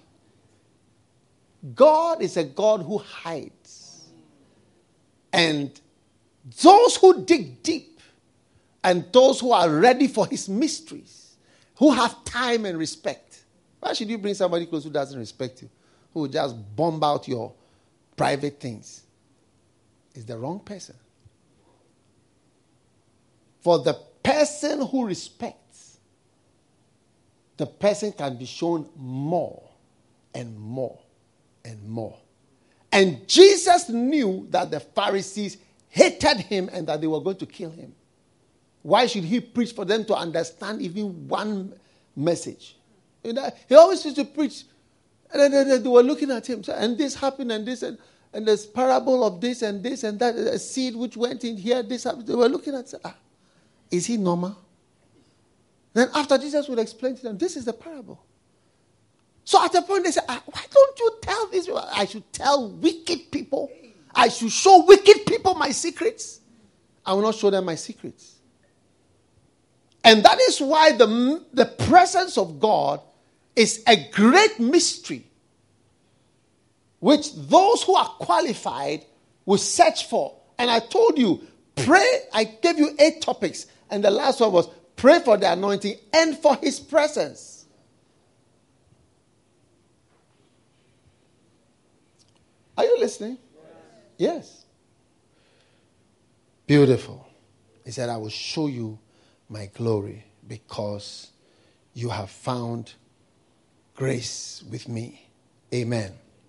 God is a God who hides. And those who dig deep and those who are ready for his mysteries, who have time and respect. Why should you bring somebody close who doesn't respect you? Who will just bomb out your private things? Is the wrong person. For the person who respects, the person can be shown more and more and more. And Jesus knew that the Pharisees hated him and that they were going to kill him. Why should he preach for them to understand even one message? You know, he always used to preach, and they were looking at him, and this happened, and this, and, and this parable of this, and this, and that, a seed which went in here, this happened. They were looking at, ah, is he normal? Then after Jesus would explain to them, this is the parable. So at a point they said, ah, why don't you tell this? I should tell wicked people. I should show wicked people my secrets. I will not show them my secrets. And that is why the, the presence of God is a great mystery which those who are qualified will search for. And I told you, pray. I gave you eight topics. And the last one was pray for the anointing and for his presence. Are you listening? Yes. Yes. Beautiful. He said, I will show you my glory because you have found grace with me. Amen.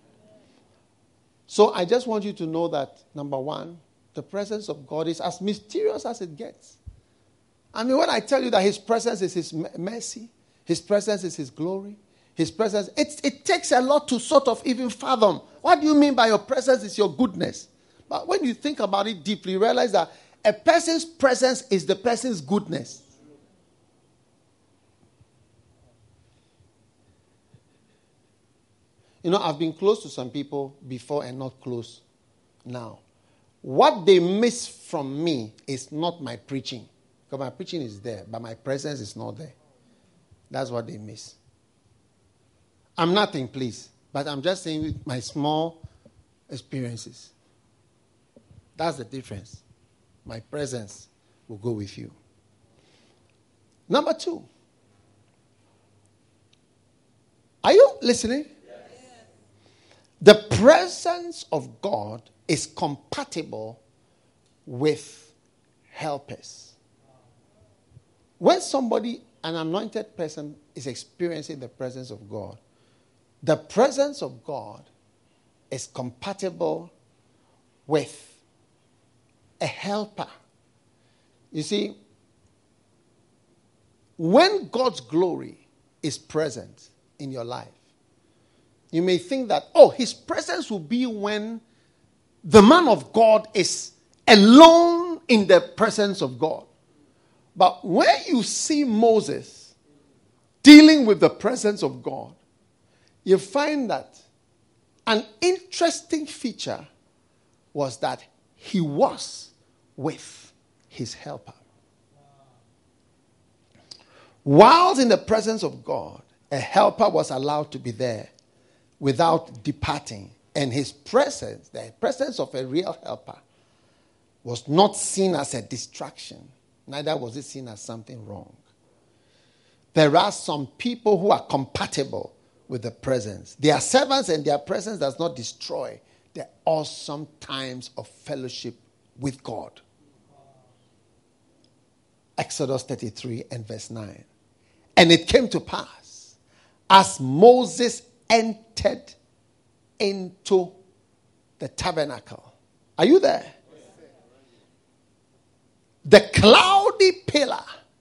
So I just want you to know that, number one, the presence of God is as mysterious as it gets. I mean, when I tell you that his presence is his mercy, his presence is his glory, his presence, it, it takes a lot to sort of even fathom. What do you mean by your presence is your goodness? But when you think about it deeply, you realize that a person's presence is the person's goodness. You know, I've been close to some people before and not close now. What they miss from me is not my preaching. Because my preaching is there, but my presence is not there. That's what they miss. I'm nothing, please. But I'm just saying with my small experiences. That's the difference. My presence will go with you. Number two. Are you listening? The presence of God is compatible with helpers. When somebody, an anointed person, is experiencing the presence of God, the presence of God is compatible with a helper. You see, when God's glory is present in your life, you may think that, oh, his presence will be when the man of God is alone in the presence of God. But when you see Moses dealing with the presence of God, you find that an interesting feature was that he was with his helper. Whilst in the presence of God, a helper was allowed to be there without departing. And his presence, the presence of a real helper, was not seen as a distraction. Neither was it seen as something wrong. There are some people who are compatible with the presence. Their servants and their presence does not destroy the awesome times of fellowship with God. Exodus thirty-three and verse nine. And it came to pass, as Moses entered into the tabernacle. Are you there? The cloudy pillar,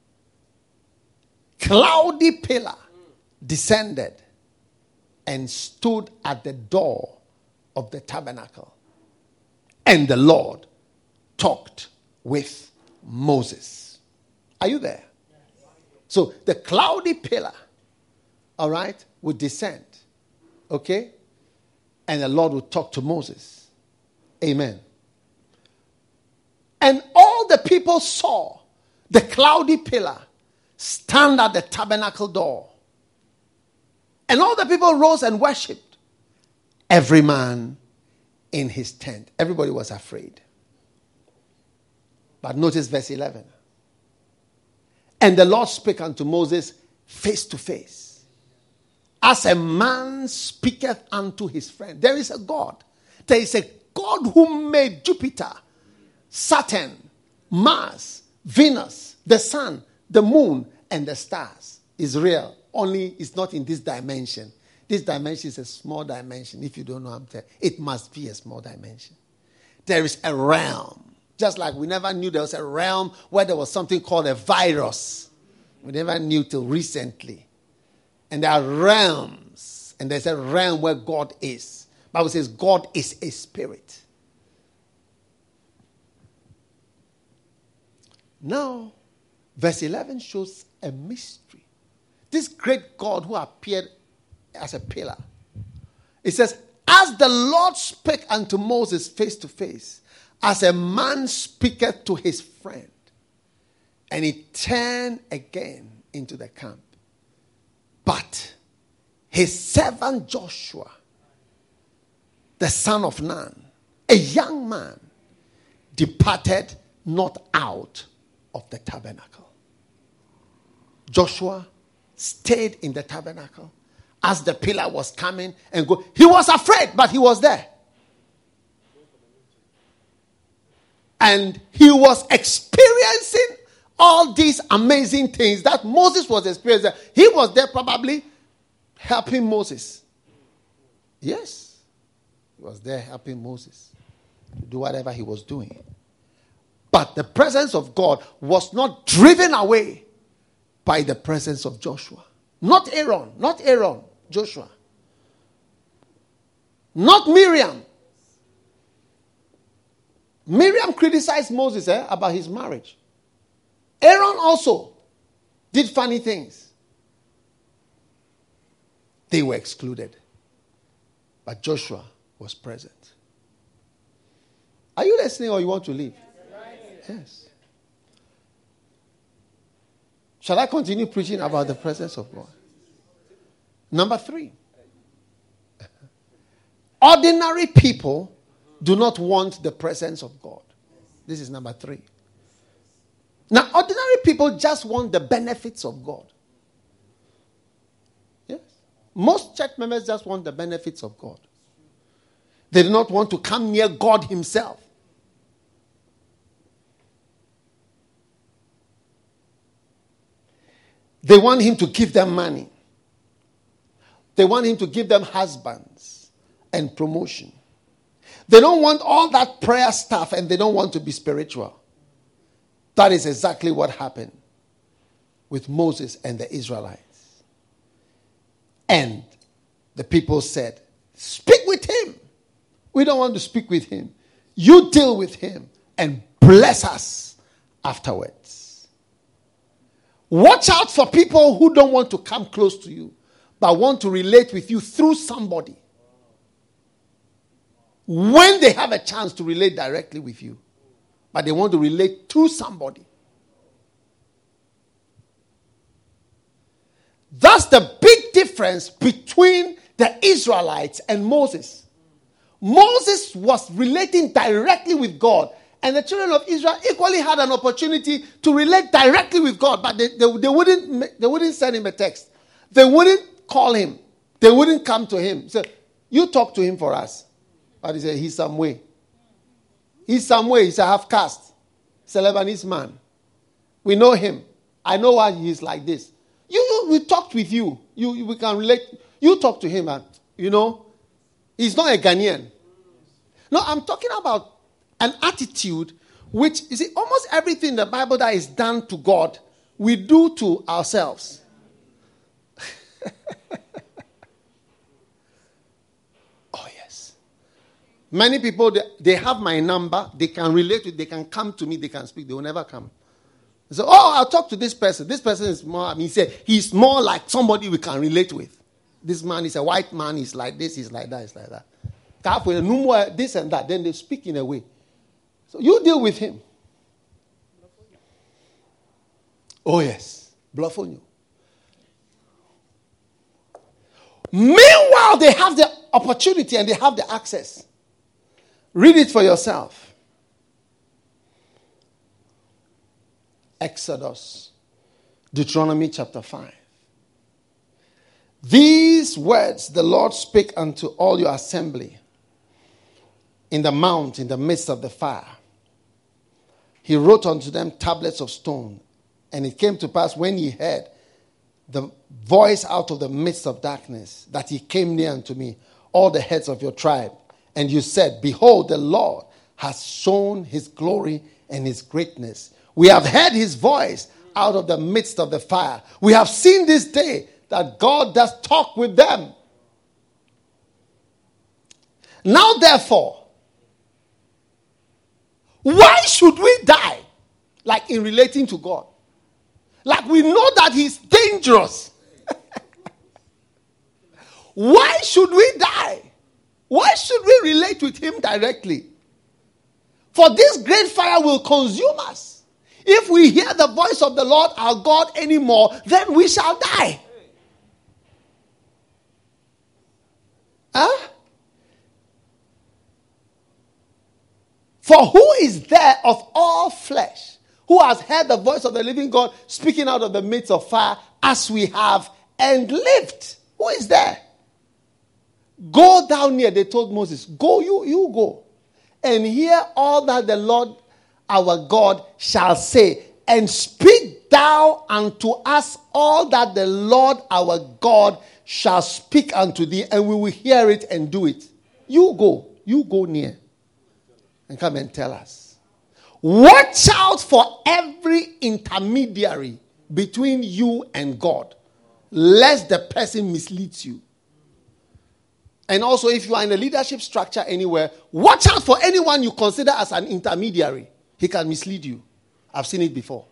cloudy pillar descended and stood at the door of the tabernacle. And the Lord talked with Moses. Are you there? So the cloudy pillar, all right, would descend. Okay? And the Lord would talk to Moses. Amen. And all the people saw the cloudy pillar stand at the tabernacle door. And all the people rose and worshipped, every man in his tent. Everybody was afraid. But notice verse eleven. And the Lord spake unto Moses face to face, as a man speaketh unto his friend. There is a God. There is a God who made Jupiter, Saturn, Mars, Venus, the sun, the moon, and the stars. Is real. Only it's not in this dimension. This dimension is a small dimension. If you don't know how to, it must be a small dimension. There is a realm. Just like we never knew there was a realm where there was something called a virus. We never knew till recently. And there are realms. And there's a realm where God is. The Bible says God is a spirit. Now, verse eleven shows a mystery. This great God who appeared as a pillar. It says, as the Lord spake unto Moses face to face, as a man speaketh to his friend. And he turned again into the camp. But his servant Joshua, the son of Nun, a young man, departed not out of the tabernacle. Joshua stayed in the tabernacle as the pillar was coming and go. He was afraid, but he was there. And he was experiencing all these amazing things that Moses was experiencing. He was there probably helping Moses. Yes. He was there helping Moses to do whatever he was doing. But the presence of God was not driven away by the presence of Joshua. Not Aaron. Not Aaron. Joshua. Not Miriam. Miriam criticized Moses eh, about his marriage. Aaron also did funny things. They were excluded. But Joshua was present. Are you listening or you want to leave? Yes. Shall I continue preaching about the presence of God? Number three. Ordinary people do not want the presence of God. This is number three. Now, ordinary people just want the benefits of God. Yes. Most church members just want the benefits of God. They do not want to come near God himself. They want him to give them money. They want him to give them husbands and promotion. They don't want all that prayer stuff and they don't want to be spiritual. That is exactly what happened with Moses and the Israelites. And the people said, speak with him. We don't want to speak with him. You deal with him and bless us afterwards. Watch out for people who don't want to come close to you, but want to relate with you through somebody. When they have a chance to relate directly with you, but they want to relate to somebody. That's the big difference between the Israelites and Moses. Moses was relating directly with God, and the children of Israel equally had an opportunity to relate directly with God, but they, they, they, wouldn't, they wouldn't send him a text. They wouldn't call him. They wouldn't come to him. So, you talk to him for us. But he said, he's some way. He's some way. He's a half caste. He's a Lebanese man. We know him. I know why he's like this. You, you we talked with you. You, you. We can relate. You talk to him, and you know, he's not a Ghanaian. No, I'm talking about an attitude which, you see, almost everything in the Bible that is done to God, we do to ourselves. Oh, yes. Many people, they, they have my number. They can relate with, they can come to me, they can speak. They will never come. So, oh, I'll talk to this person. This person is more, I mean, he said, he's more like somebody we can relate with. This man is a white man, he's like this, he's like that, he's like that. No more this and that. Then they speak in a way. So you deal with him. Oh, yes. Bluff on you. Meanwhile, they have the opportunity and they have the access. Read it for yourself. Exodus, Deuteronomy chapter five. These words the Lord spake unto all your assembly in the mount, in the midst of the fire. He wrote unto them tablets of stone. And it came to pass when he heard the voice out of the midst of darkness, that he came near unto me, all the heads of your tribe. And you said, behold, the Lord has shown his glory and his greatness. We have heard his voice out of the midst of the fire. We have seen this day that God does talk with them. Now therefore, why should we die? Like in relating to God. Like we know that he's dangerous. Why should we die? Why should we relate with him directly? For this great fire will consume us. If we hear the voice of the Lord our God anymore, then we shall die. Huh? For who is there of all flesh who has heard the voice of the living God speaking out of the midst of fire as we have and lived? Who is there? Go down near, they told Moses. Go, you, you go. And hear all that the Lord our God shall say. and speak thou unto us all that the Lord our God shall speak unto thee, and we will hear it and do it. You go, you go near and come and tell us. Watch out for every intermediary between you and God, lest the person misleads you. And also, if you are in a leadership structure anywhere, watch out for anyone you consider as an intermediary. He can mislead you. I've seen it before.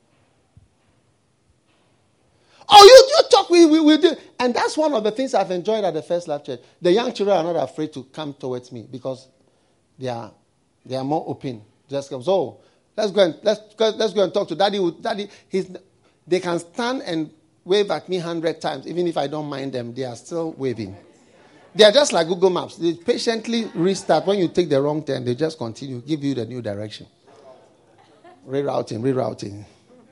Oh, you, you talk, we, we, we do. And that's one of the things I've enjoyed at the First Love Church. The young children are not afraid to come towards me because they are they are more open. Just come, so let's go and let's let's go and talk to Daddy. Daddy, he's, they can stand and wave at me a hundred times, even if I don't mind them. They are still waving. They are just like Google Maps. They patiently restart. When you take the wrong turn, they just continue, give you the new direction. Rerouting, rerouting.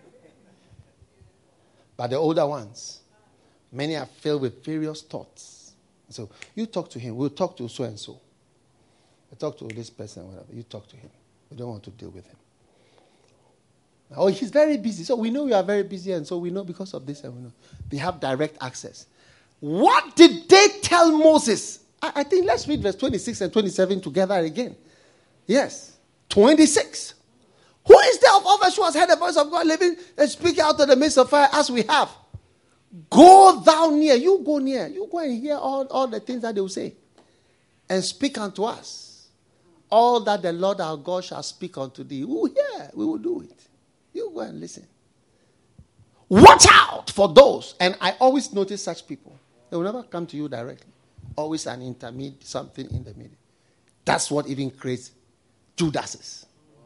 But the older ones, many are filled with various thoughts. So you talk to him. We'll talk to so and so. We talk to this person, whatever. You talk to him. We don't want to deal with him. Oh, he's very busy. So we know you are very busy, and so we know because of this, and we know they have direct access. What did they tell Moses? I, I think let's read verse twenty-six and twenty-seven together again. Yes. twenty-six. Who is there of all us who has heard the voice of God living and speaking out of the midst of fire as we have? Go thou near. You go near. You go and hear all, all the things that they will say. And speak unto us. All that the Lord our God shall speak unto thee. We will hear. We will do it. You go and listen. Watch out for those. And I always notice such people. They will never come to you directly. Always an intermediate, something in the middle. That's what even creates Judases.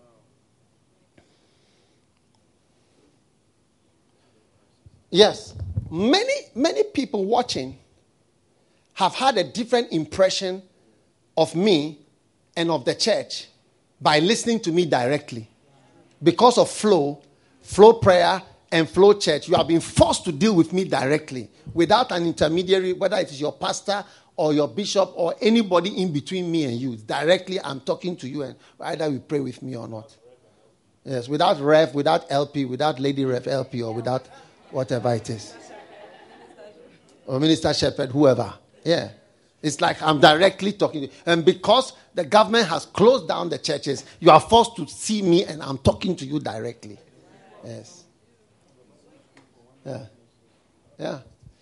Yes, many, many people watching have had a different impression of me and of the church by listening to me directly. Because of flow, flow prayer, and flow church, you have been forced to deal with me directly without an intermediary, whether it is your pastor or your bishop or anybody in between me and you. Directly, I'm talking to you, and either you pray with me or not. Yes, without Rev, without L P, without Lady Rev L P, or without whatever it is. Or Minister Shepherd, whoever. Yeah. It's like I'm directly talking to you. And because the government has closed down the churches, you are forced to see me and I'm talking to you directly. Yes. Yeah. Yeah.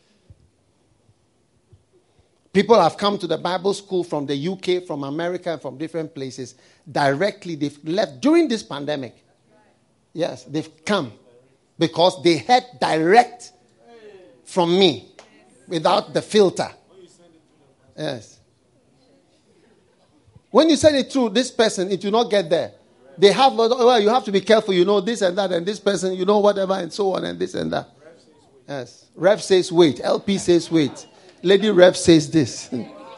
People have come to the Bible school from the U K, from America, and from different places. Directly, they've left during this pandemic. Yes, they've come. Because they heard direct from me without the filter. Yes. When you send it through this person, it will not get there. They have, well, you have to be careful, you know, this and that, and this person, you know, whatever, and so on, and this and that. Yes. Rev says wait. L P says wait. Lady Rev says this.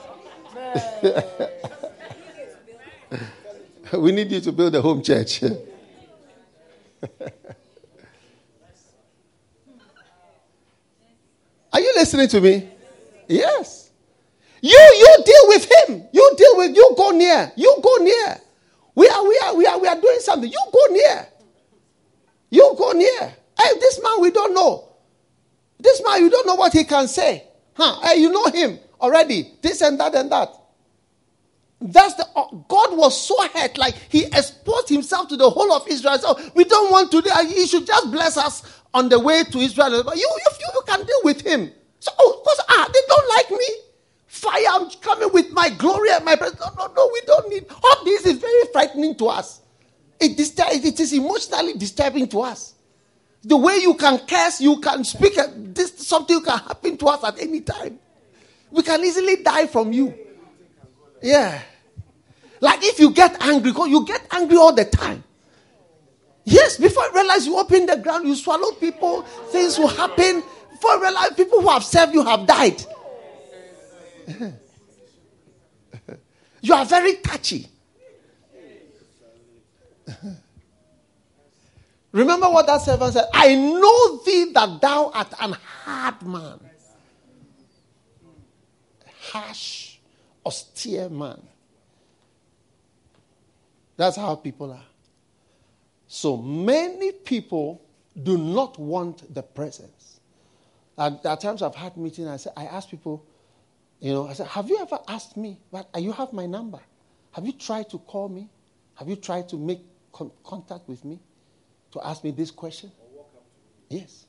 We need you to build a home church. Are you listening to me? Yes. You you deal with him. You deal with you go near. You go near. We are we are we are we are doing something. You go near. You go near. Hey, this man we don't know. This man you don't know what he can say. Huh? Hey, you know him already. This and that and that. That's the uh, God was so hurt, like he exposed himself to the whole of Israel. So we don't want to. Uh, he should just bless us on the way to Israel. But you, you, you can deal with him. So, oh, of course, ah, they don't like me. Fire, I'm coming with my glory and my presence. No, no, no, we don't need. All this is very frightening to us. It, disturb, it is emotionally disturbing to us. The way you can curse, you can speak. This something can happen to us at any time. We can easily die from you. Yeah. Like if you get angry, because you get angry all the time. Yes, before you realize you open the ground, you swallow people, things will happen. Before you realize people who have served you have died. You are very touchy. Remember what that servant said? I know thee that thou art an hard man. Harsh, austere man. That's how people are. So many people do not want the presence. And there are times I've had meetings, I say, I ask people, you know, I said, have you ever asked me, but you have my number? Have you tried to call me? Have you tried to make con- contact with me to ask me this question? Or walk up to me. Yes.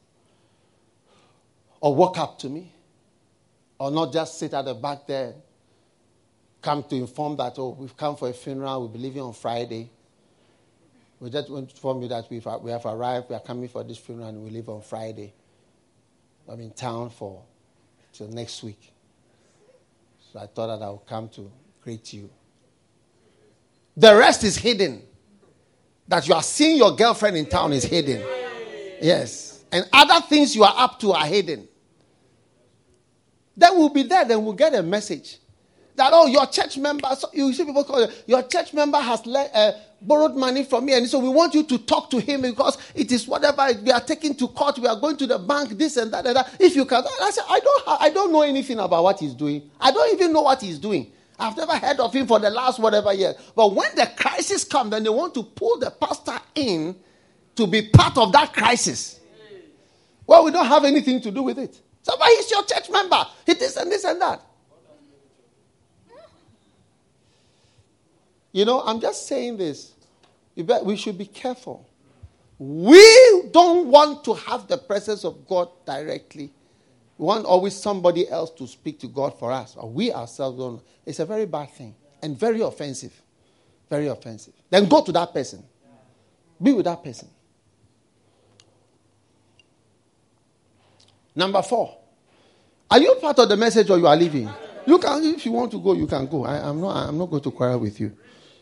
Or walk up to me. Or not just sit at the back there, come to inform that, oh, we've come for a funeral, we'll be leaving on Friday. We just want to inform you that we've, we have arrived, we are coming for this funeral, and we leave on Friday. I'm in town for till next week. So I thought that I would come to greet you. The rest is hidden. That you are seeing your girlfriend in town is hidden. Yes. And other things you are up to are hidden. Then we'll be there, then we'll get a message. That, oh, your church member, so you see people call it, your church member has le- uh, borrowed money from me, and so we want you to talk to him because it is whatever, we are taking to court, we are going to the bank, this and that and that. If you can, I said, I don't, ha- I don't know anything about what he's doing. I don't even know what he's doing. I've never heard of him for the last whatever year. But when the crisis comes, then they want to pull the pastor in to be part of that crisis. Well, we don't have anything to do with it. So, but he's your church member. He this and this and that. You know, I'm just saying this. You bet we should be careful. We don't want to have the presence of God directly. We want always somebody else to speak to God for us. Or we ourselves don't. It's a very bad thing. And very offensive. Very offensive. Then go to that person. Be with that person. Number four. Are you part of the message or you are leaving? You can, if you want to go, you can go. I, I'm not I'm not going to quarrel with you.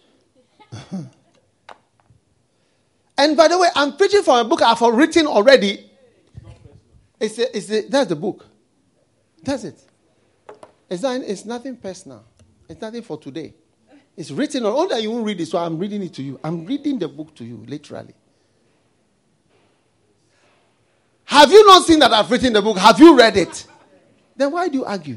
And by the way, I'm preaching from a book I've written already. It's a, it's a, that's the book. That's it. It's, not, it's nothing personal. It's nothing for today. It's written. All that you won't read it, so I'm reading it to you. I'm reading the book to you, literally. Have you not seen that I've written the book? Have you read it? Then why do you argue?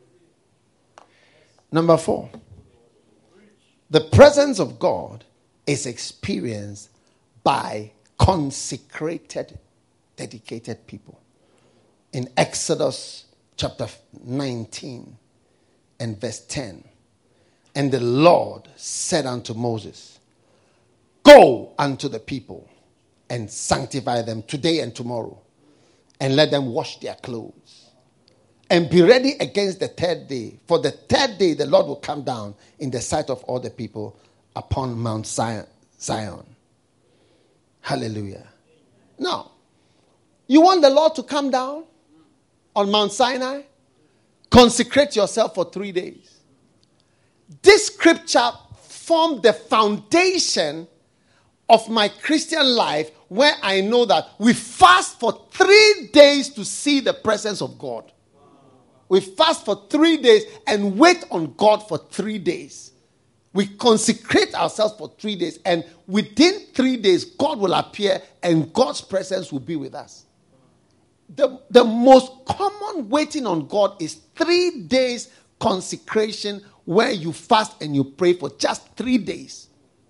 Number four. The presence of God is experienced by consecrated, dedicated people. In Exodus chapter nineteen and verse ten. And the Lord said unto Moses, go unto the people and sanctify them today and tomorrow, and let them wash their clothes. And be ready against the third day. For the third day the Lord will come down in the sight of all the people upon Mount Zion. Hallelujah. Now, you want the Lord to come down on Mount Sinai? Consecrate yourself for three days. This scripture formed the foundation of my Christian life, where I know that we fast for three days to see the presence of God. We fast for three days and wait on God for three days. We consecrate ourselves for three days, and within three days, God will appear and God's presence will be with us. The, the most common waiting on God is three days consecration, where you fast and you pray for just three days.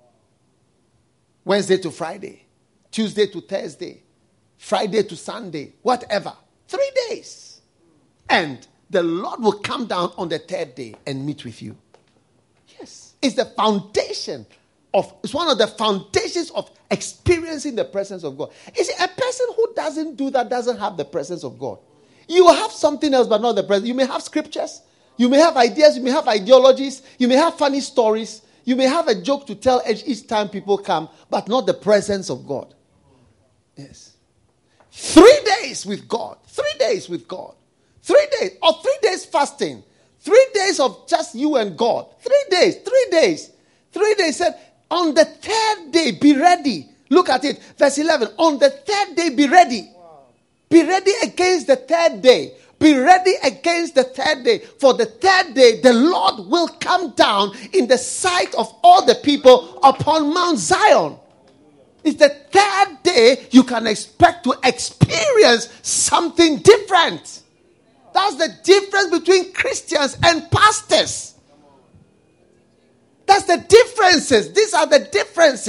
Wednesday to Friday, Tuesday to Thursday, Friday to Sunday, whatever. Three days. And the Lord will come down on the third day and meet with you. Yes. It's the foundation of, it's one of the foundations of experiencing the presence of God. You see, a person who doesn't do that doesn't have the presence of God. You have something else but not the presence. You may have scriptures. You may have ideas. You may have ideologies. You may have funny stories. You may have a joke to tell each time people come, but not the presence of God. Yes. Three days with God. Three days with God. Three days. Or three days fasting. Three days of just you and God. Three days. Three days. Three days. Said, on the third day, be ready. Look at it. Verse eleven. On the third day, be ready. Wow. Be ready against the third day. Be ready against the third day. For the third day, the Lord will come down in the sight of all the people upon Mount Zion. It's the third day you can expect to experience something different. That's the difference between Christians and pastors. That's the differences. These are the differences.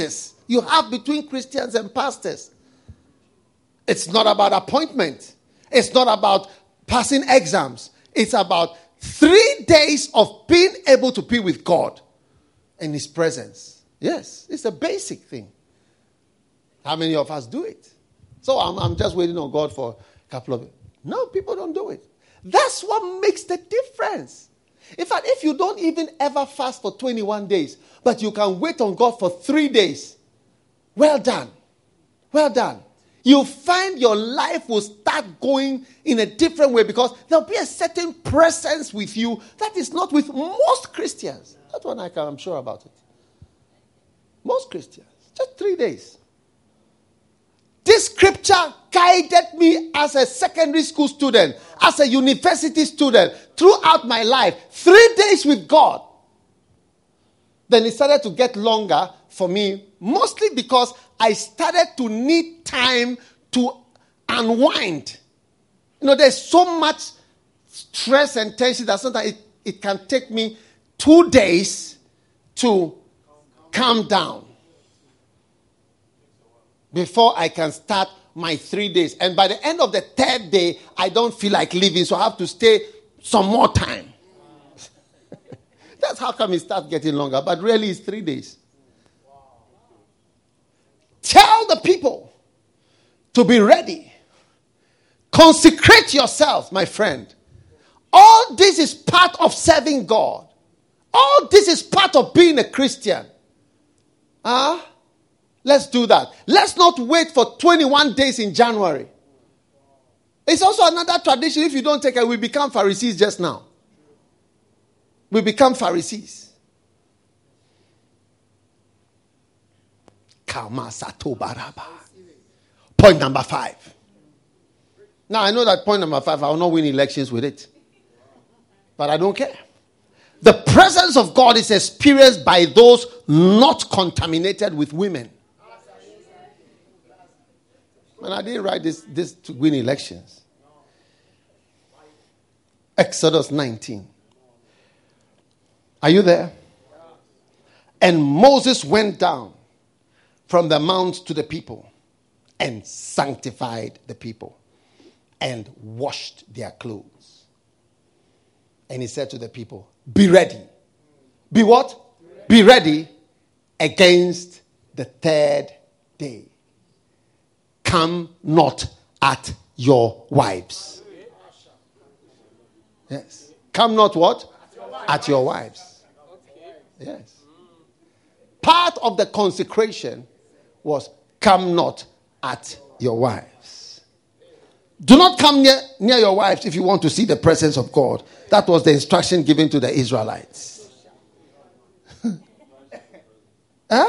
you have between Christians and pastors. It's not about appointment. It's not about passing exams. It's about three days of being able to be with God in His presence. Yes, it's a basic thing. How many of us do it? So I'm, I'm just waiting on God for a couple of... No, people don't do it. That's what makes the difference. In fact, if you don't even ever fast for twenty-one days, but you can wait on God for three days, well done. Well done. You'll find your life will start going in a different way because there'll be a certain presence with you that is not with most Christians. That's one I can, I'm sure about it. Most Christians. Just three days. This scripture guided me as a secondary school student, as a university student, throughout my life. Three days with God. Then it started to get longer for me, mostly because I started to need time to unwind. You know, there's so much stress and tension that sometimes it, it can take me two days to calm down before I can start my three days. And by the end of the third day, I don't feel like leaving, so I have to stay some more time. That's how come it starts getting longer, but really it's three days. Tell the people to be ready. Consecrate yourself, my friend. All this is part of serving God. All this is part of being a Christian. Huh? Let's do that. Let's not wait for twenty-one days in January. It's also another tradition. If you don't take it, we become Pharisees just now. We become Pharisees. Point number five. Now, I know that point number five, I will not win elections with it. But I don't care. The presence of God is experienced by those not contaminated with women. And I didn't write this, this to win elections. Exodus nineteen. Are you there? And Moses went down from the mount to the people and sanctified the people and washed their clothes. And he said to the people, be ready. Be what? Be ready against the third day. Come not at your wives. Yes. Come not what? At your wives. Yes. Part of the consecration was come not at your wives. Do not come near, near your wives if you want to see the presence of God. That was the instruction given to the Israelites. Huh?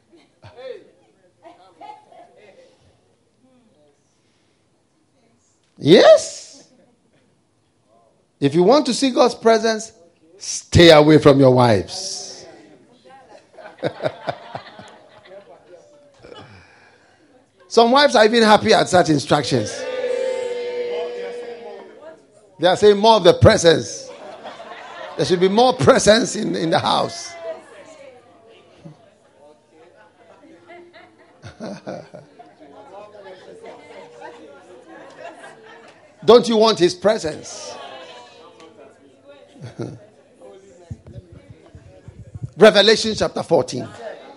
Yes. If you want to see God's presence, stay away from your wives. Some wives are even happy at such instructions. They are saying more of the presence. There should be more presence in, in the house. Don't you want his presence? Revelation chapter fourteen.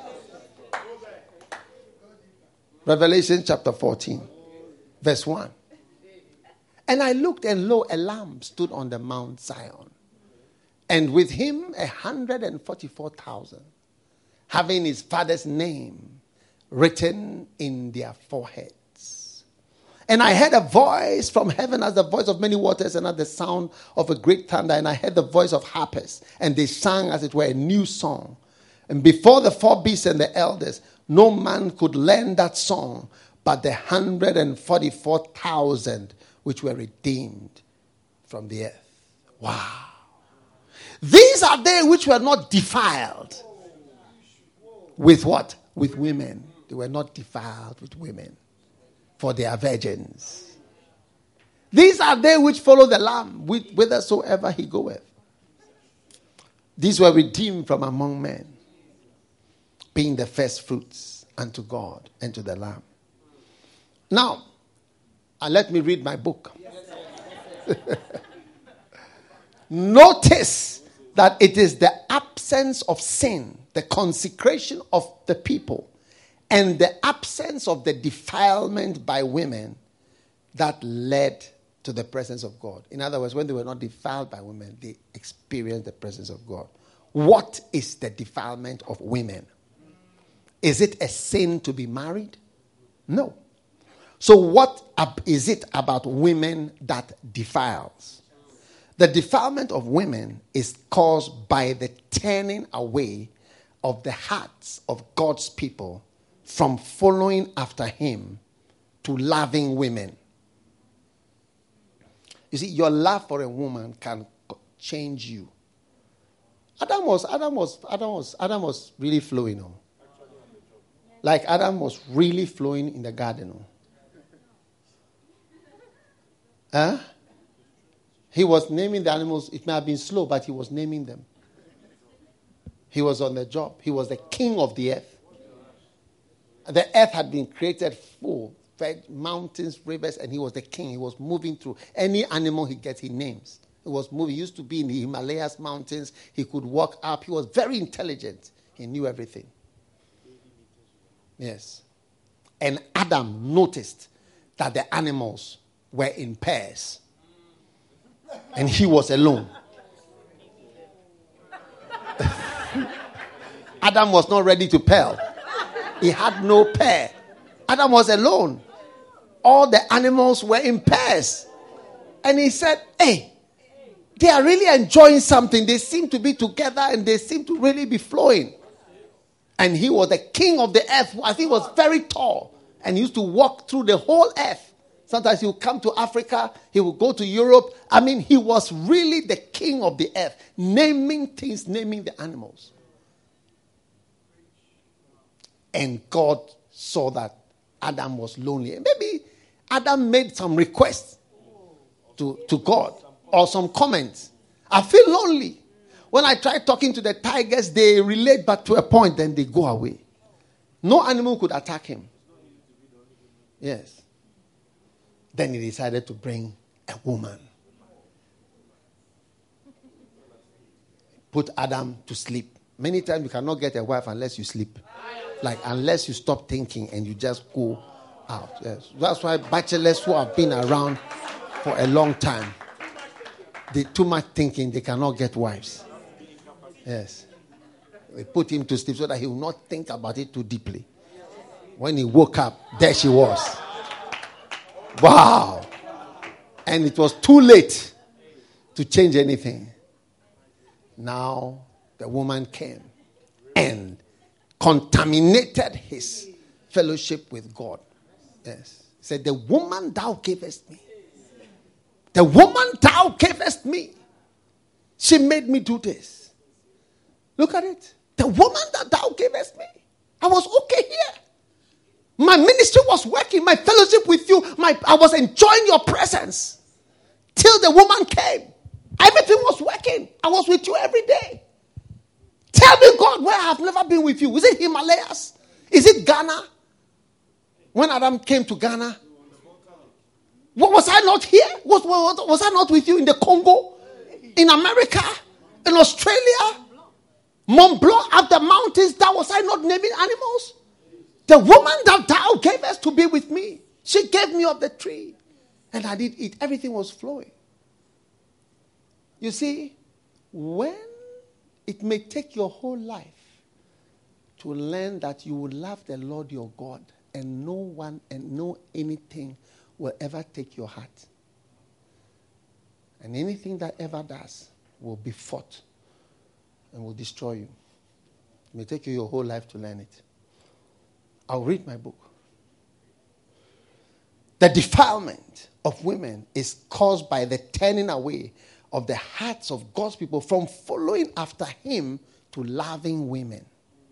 Revelation chapter fourteen, verse one. And I looked, and lo, a lamb stood on the Mount Zion, and with him a hundred and forty-four thousand, having his father's name written in their foreheads. And I heard a voice from heaven as the voice of many waters and as the sound of a great thunder. And I heard the voice of harpers, and they sang as it were a new song. And before the four beasts and the elders, no man could learn that song but the hundred and forty-four thousand which were redeemed from the earth. Wow. These are they which were not defiled. With what? With women. They were not defiled with women, for they are virgins. These are they which follow the Lamb whithersoever he goeth. These were redeemed from among men, being the first fruits unto God and to the Lamb. Now, uh, let me read my book. Notice that it is the absence of sin, the consecration of the people, and the absence of the defilement by women that led to the presence of God. In other words, when they were not defiled by women, they experienced the presence of God. What is the defilement of women? Is it a sin to be married? No. So what is it about women that defiles? The defilement of women is caused by the turning away of the hearts of God's people from following after him to loving women. You see, your love for a woman can change you. Adam was, Adam was, Adam was, Adam was really flowing on. Like Adam was really flowing in the garden. Oh. Huh? He was naming the animals. It may have been slow, but he was naming them. He was on the job. He was the king of the earth. The earth had been created full, mountains, rivers, and he was the king. He was moving through. Any animal he gets, he names. He was moving. He used to be in the Himalayas mountains. He could walk up. He was very intelligent. He knew everything. Yes. And Adam noticed that the animals were in pairs. And he was alone. Adam was not ready to pair. He had no pair. Adam was alone. All the animals were in pairs. And he said, hey, they are really enjoying something. They seem to be together and they seem to really be flowing. And he was the king of the earth. I think he was very tall. And he used to walk through the whole earth. Sometimes he would come to Africa. He would go to Europe. I mean, he was really the king of the earth. Naming things, naming the animals. And God saw that Adam was lonely. Maybe Adam made some requests to, to God or some comments. I feel lonely. When I try talking to the tigers, they relate but to a point, then they go away. No animal could attack him. Yes. Then he decided to bring a woman. Put Adam to sleep. Many times you cannot get a wife unless you sleep. Like unless you stop thinking and you just go out. Yes. That's why bachelors who have been around for a long time, they too much thinking, they cannot get wives. Yes. They put him to sleep so that he will not think about it too deeply. When he woke up, there she was. Wow. And it was too late to change anything. Now the woman came and contaminated his fellowship with God. Yes. He said, the woman thou gavest me. The woman thou gavest me. She made me do this. Look at it. The woman that thou gavest me. I was okay here. My ministry was working. My fellowship with you. My, I was enjoying your presence. Till the woman came. Everything was working. I was with you every day. Tell me, God, where I have never been with you. Is it Himalayas? Is it Ghana? When Adam came to Ghana, what, was I not here? Was, was, was I not with you in the Congo? In America? In Australia? Mont Blanc, up the mountains? That was I not naming animals? The woman that thou gavest to be with me, she gave me of the tree. And I did eat. Everything was flowing. You see, when it may take your whole life to learn that you will love the Lord your God and no one and no anything will ever take your heart. And anything that ever does will be fought and will destroy you. It may take you your whole life to learn it. I'll read my book. The defilement of women is caused by the turning away of the hearts of God's people from following after him to loving women.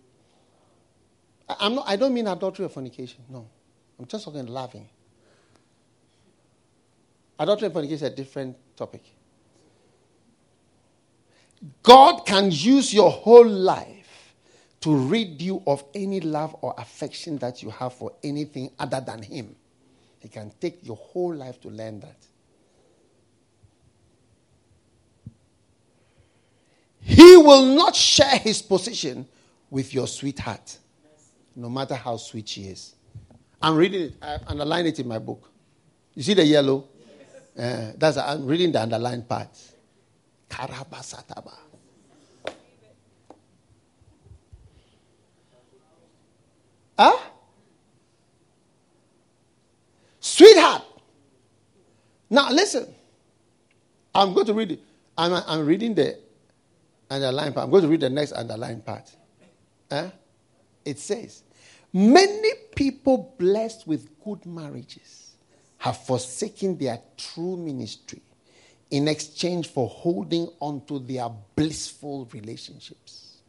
I'm not, I don't mean adultery or fornication. No. I'm just talking loving. Adultery and fornication is a different topic. God can use your whole life to to rid you of any love or affection that you have for anything other than him. He can take your whole life to learn that. He will not share his position with your sweetheart, no matter how sweet she is. I'm reading it. I underlined it in my book. You see the yellow? Uh, that's I'm reading the underlined part. Karabasataba. Huh? Sweetheart. Now listen. I'm going to read it. I'm, I'm reading the underlined part. I'm going to read the next underlined part. Huh? It says, many people blessed with good marriages have forsaken their true ministry in exchange for holding on to their blissful relationships.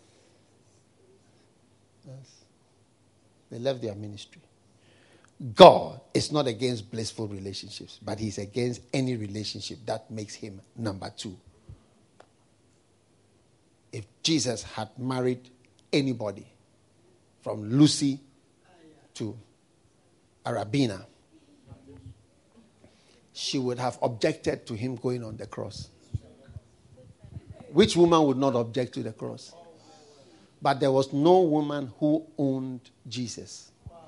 Yes. They left their ministry. God is not against blissful relationships, but he's against any relationship that makes him number two. If Jesus had married anybody, from Lucy to Arabina, she would have objected to him going on the cross. Which woman would not object to the cross? But there was no woman who owned Jesus.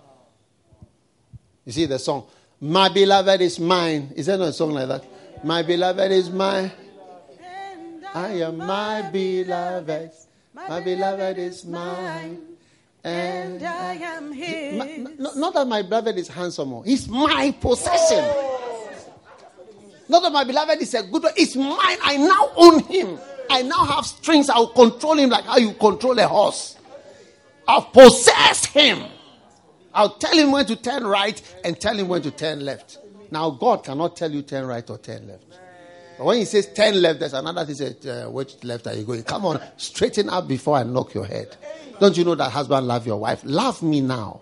You see the song, my beloved is mine. Is there not a song like that? My beloved is mine. I am my beloved. My beloved is mine. And I am his. My, not, not that my beloved is handsome. He's my possession. Not that my beloved is a good one. It's mine. I now own him. I now have strings. I'll control him like how you control a horse. I'll possess him. I'll tell him when to turn right and tell him when to turn left. Now, God cannot tell you turn right or turn left. But when he says turn left, there's another thing that says, uh, which left are you going? Come on, straighten up before I knock your head. Don't you know that husband love your wife? Love me now.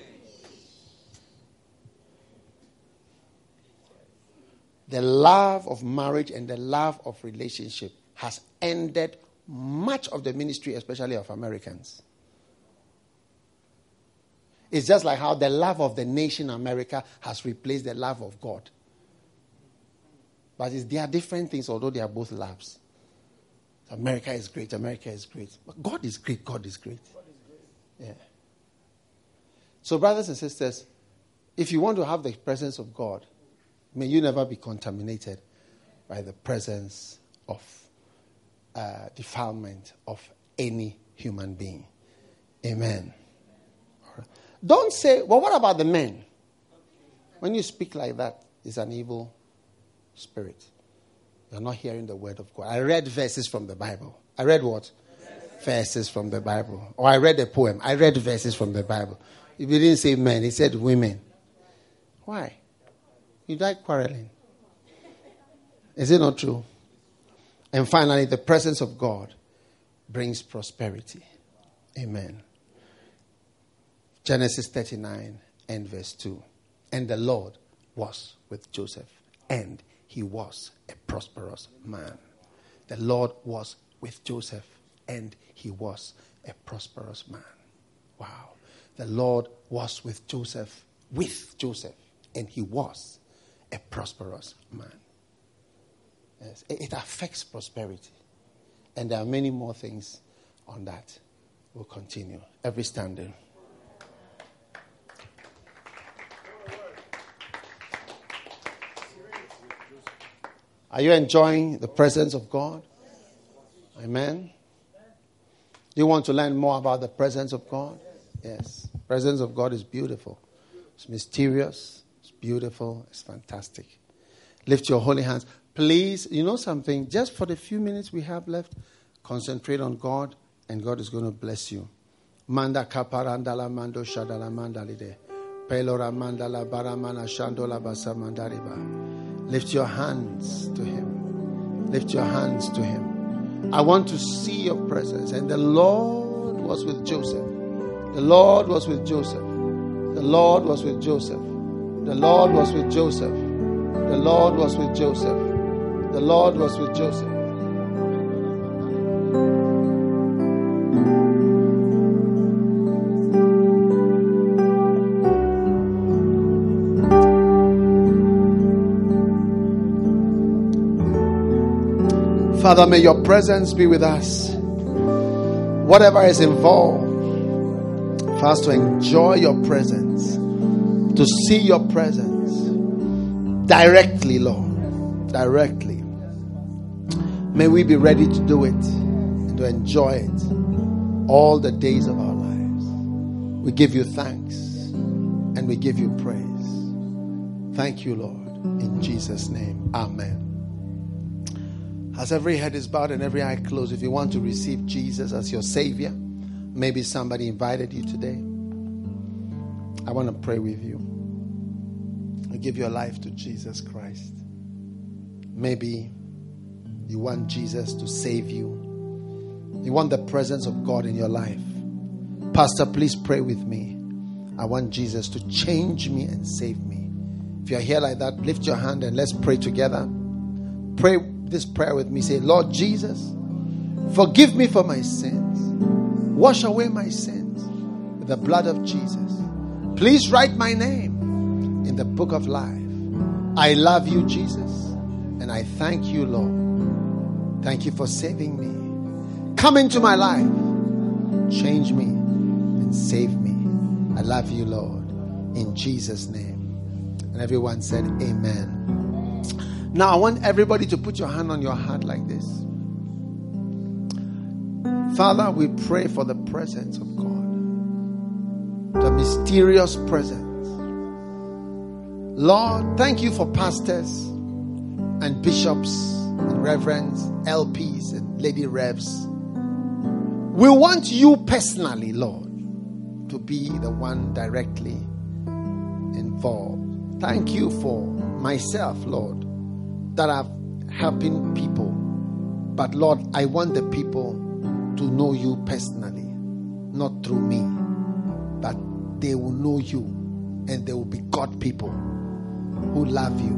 The love of marriage and the love of relationship has ended much of the ministry, especially of Americans. It's just like how the love of the nation America has replaced the love of God. But it's, they are different things, although they are both loves. America is great, America is great. But God is great, God is great. Yeah. So, brothers and sisters, if you want to have the presence of God, may you never be contaminated by the presence of uh, defilement of any human being. Amen. Don't say, well, what about the men? When you speak like that, it's an evil spirit. You're not hearing the word of God. I read verses from the Bible. I read what? Verses, verses from the Bible. Or I read a poem. I read verses from the Bible. If he didn't say men, he said women. Why? You died quarreling. Is it not true? And finally, the presence of God brings prosperity. Amen. Genesis thirty-nine and verse two. And the Lord was with Joseph, and he was a prosperous man. The Lord was with Joseph, and he was a prosperous man. Wow. The Lord was with Joseph, with Joseph, and he was a prosperous man. Yes, it affects prosperity. And there are many more things on that. We'll continue. Every standing. Are you enjoying the presence of God? Amen. Do you want to learn more about the presence of God? Yes. The presence of God is beautiful. It's mysterious. It's beautiful. It's fantastic. Lift your holy hands. Please, you know something? Just for the few minutes we have left, concentrate on God, and God is going to bless you. Manda kaparandala mando shadala mandalide. Pelora mandala baramana shandola basamandariba. Lift your hands to him. Lift your hands to him. I want to see your presence. And the Lord was with Joseph. The Lord was with Joseph. The Lord was with Joseph. The Lord was with Joseph. The Lord was with Joseph. The Lord was with Joseph. Father, may your presence be with us. Whatever is involved, for us to enjoy your presence, to see your presence directly, Lord, directly. May we be ready to do it and to enjoy it all the days of our lives. We give you thanks and we give you praise. Thank you, Lord. In Jesus' name, amen. As every head is bowed and every eye closed, if you want to receive Jesus as your Savior, maybe somebody invited you today, I want to pray with you. Give your life to Jesus Christ. Maybe you want Jesus to save you. You want the presence of God in your life. Pastor, please pray with me. I want Jesus to change me and save me. If you're here like that, lift your hand and let's pray together. Pray this prayer with me. Say, Lord Jesus, forgive me for my sins. Wash away my sins with the blood of Jesus. Please write my name in the book of life. I love you, Jesus, and I thank you, Lord. Thank you for saving me. Come into my life, change me and save me. I love you, Lord, in Jesus' name. And everyone said amen. Now I want everybody to put your hand on your heart like this. Father, we pray for the presence of God, the mysterious presence. Lord, thank you for pastors and bishops and reverends, L Ps and lady revs. We want you personally, Lord, to be the one directly involved. Thank you for myself, Lord, that I'm helping people. But Lord, I want the people to know you personally, not through me, but they will know you and they will be God people who love you.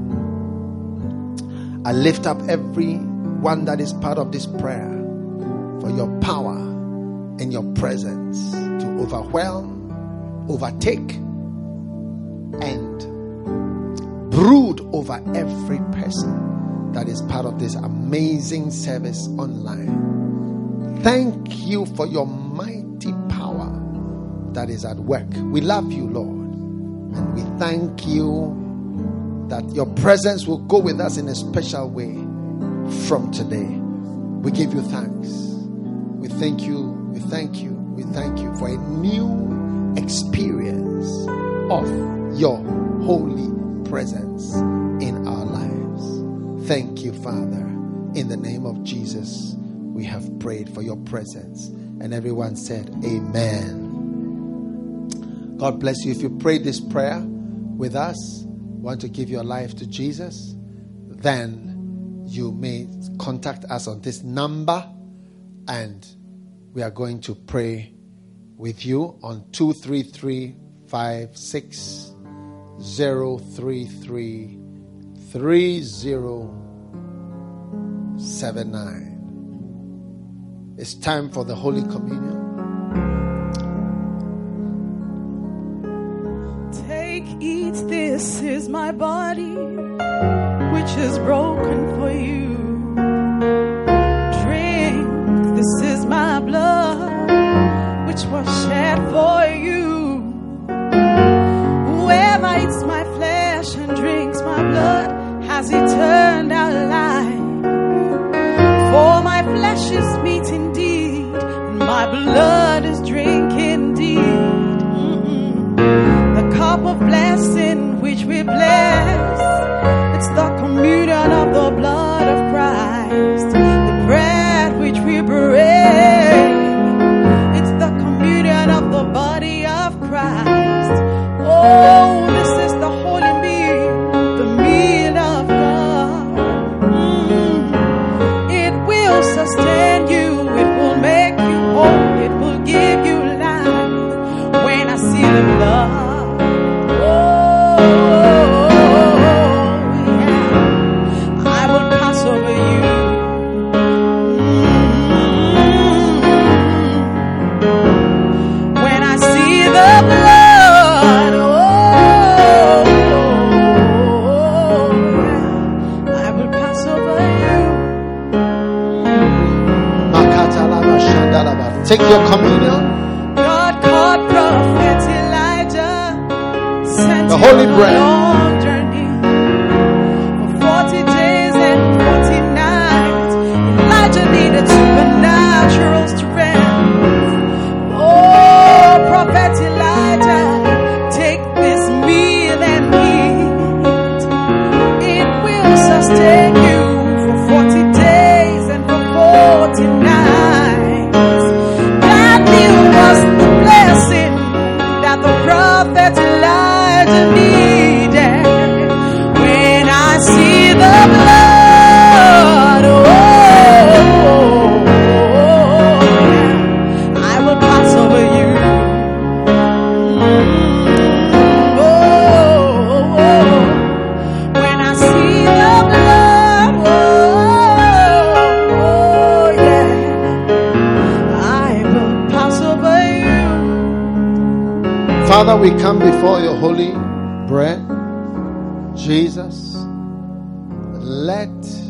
I lift up everyone that is part of this prayer for your power and your presence to overwhelm, overtake, and brood over every person that is part of this amazing service online. Thank you for your mighty power that is at work. We love you, Lord, and we thank you that your presence will go with us in a special way from today. We give you thanks. We thank you. We thank you. We thank you for a new experience of your holy presence in our lives. Thank you, Father. In the name of Jesus, we have prayed for your presence. And everyone said, amen. God bless you. If you prayed this prayer with us, want to give your life to Jesus, then you may contact us on this number and we are going to pray with you on two three three, five six zero three three, three zero seven nine. It's time for the Holy Communion. Take, eat, this is my body, which is broken for you. Drink, this is my blood, which was shed for you. Whoever eats my flesh and drinks my blood has eternal life. For my flesh is meat indeed, and my blood is drink indeed. Mm-mm. The cup of blessing which we bless, it's the communion of the blood of Christ. The bread which we break, it's the communion of the body of Christ. Oh, this is the holy meal, the meal of God. Mm. It will sustain you, it will make you whole, it will give you life. When I see the blood, Take your communion. God called Prophet Elijah, sent The him holy on bread. a long journey for forty days and forty nights. Elijah needed supernatural strength. Oh, Prophet Elijah, take this meal and eat. It will sustain you for forty days and for forty nights. That meal was the blessing that the prophet Elijah needed. When I see the blood, oh, yeah, I will pass over you. Mm, oh, when I see the blood, oh, yeah, I will pass over you. Father, we come before your holy bread. Jesus, let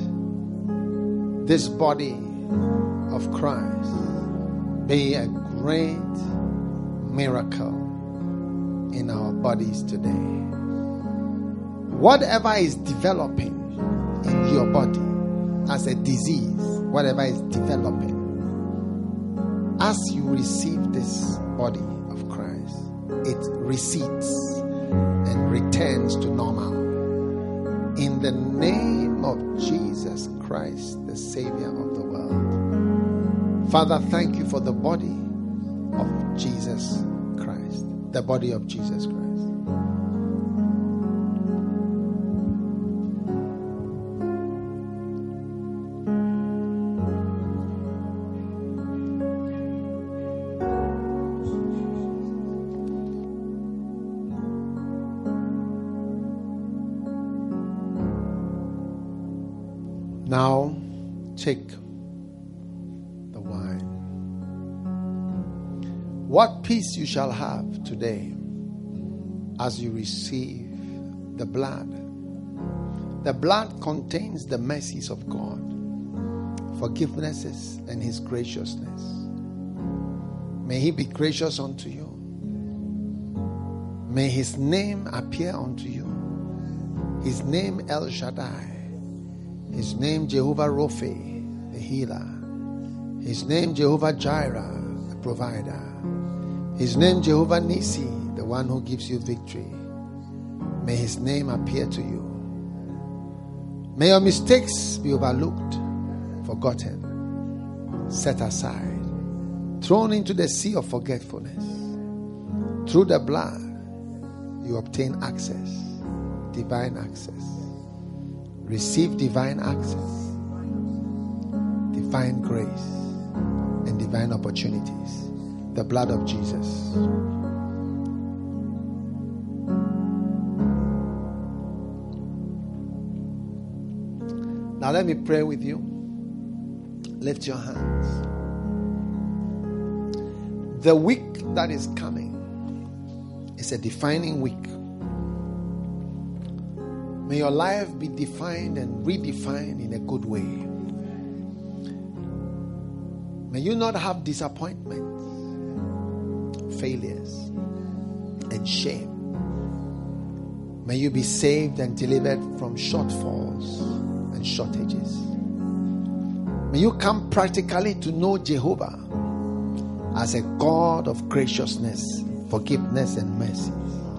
this body of Christ be a great miracle in our bodies today. Whatever is developing in your body as a disease, whatever is developing, as you receive this body of Christ, it recedes and returns to normal. In the name of Jesus Christ, the Savior of the world. Father, thank you for the body of Jesus Christ. The body of Jesus Christ. Now, take the wine. What peace you shall have today as you receive the blood. The blood contains the mercies of God, forgivenesses, and His graciousness. May He be gracious unto you. May His name appear unto you. His name El Shaddai. His name Jehovah Rophe, the healer. His name Jehovah Jireh, the provider. His name Jehovah Nisi, the one who gives you victory. May His name appear to you. May your mistakes be overlooked, forgotten, set aside, thrown into the sea of forgetfulness. Through the blood, you obtain access, divine access. Receive divine access, divine grace, and divine opportunities. The blood of Jesus. Now let me pray with you. Lift your hands. The week that is coming is a defining week. May your life be defined and redefined in a good way. May you not have disappointments, failures, and shame. May you be saved and delivered from shortfalls and shortages. May you come practically to know Jehovah as a God of graciousness, forgiveness, and mercy.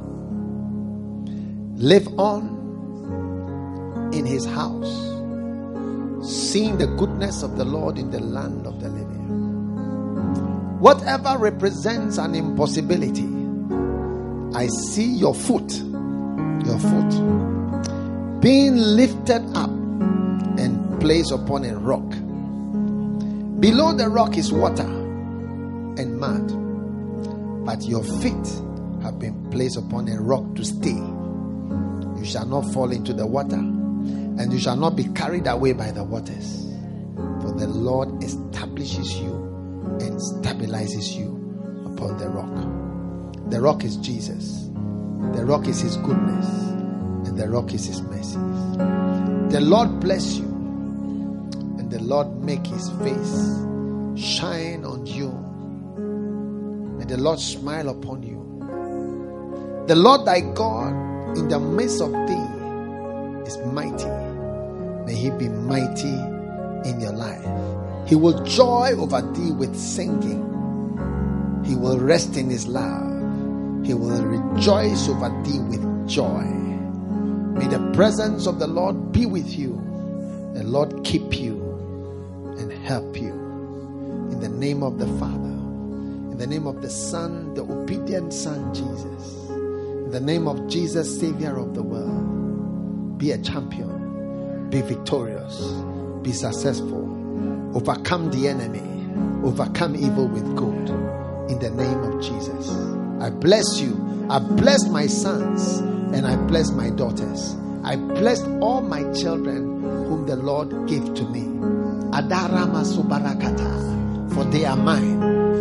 Live on in His house, seeing the goodness of the Lord in the land of the living. Whatever represents an impossibility, I see your foot, your foot being lifted up and placed upon a rock. Below the rock is water and mud, but your feet have been placed upon a rock to stay. You shall not fall into the water, and you shall not be carried away by the waters. For the Lord establishes you and stabilizes you upon the rock. The rock is Jesus. The rock is His goodness. And the rock is His mercy. The Lord bless you. And the Lord make His face shine on you Lord smile upon you. The Lord thy God in the midst of thee is mighty. May he be mighty in your life. He will joy over thee with singing. He will rest in his love. He will rejoice over thee with joy. May the presence of the Lord be with you. The Lord keep you and help you. In the name of the Father, in the name of the Son, the obedient Son, Jesus. In the name of Jesus, Savior of the world. Be a champion. Be victorious. Be successful. Overcome the enemy. Overcome evil with good. In the name of Jesus. I bless you. I bless my sons and I bless my daughters. I bless all my children whom the Lord gave to me. Adarama subarakata. For they are mine.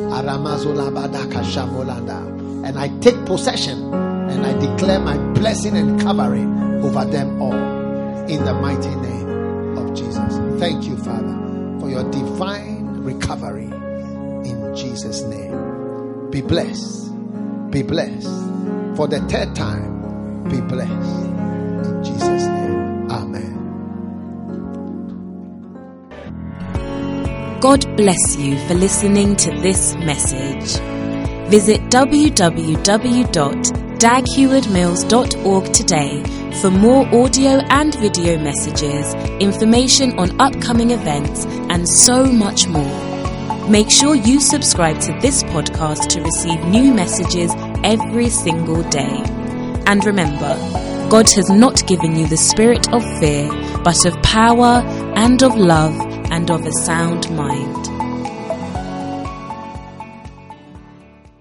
And I take possession and I declare my blessing and covering over them all in the mighty name of Jesus. Thank you, Father, for your divine recovery in Jesus' name. Be blessed. Be blessed. For the third time, be blessed. In Jesus' name. Amen. God bless you for listening to this message. Visit w w w dot dag heward mills dot org today for more audio and video messages, information on upcoming events, and so much more. Make sure you subscribe to this podcast to receive new messages every single day. And remember, God has not given you the spirit of fear, but of power and of love and of a sound mind.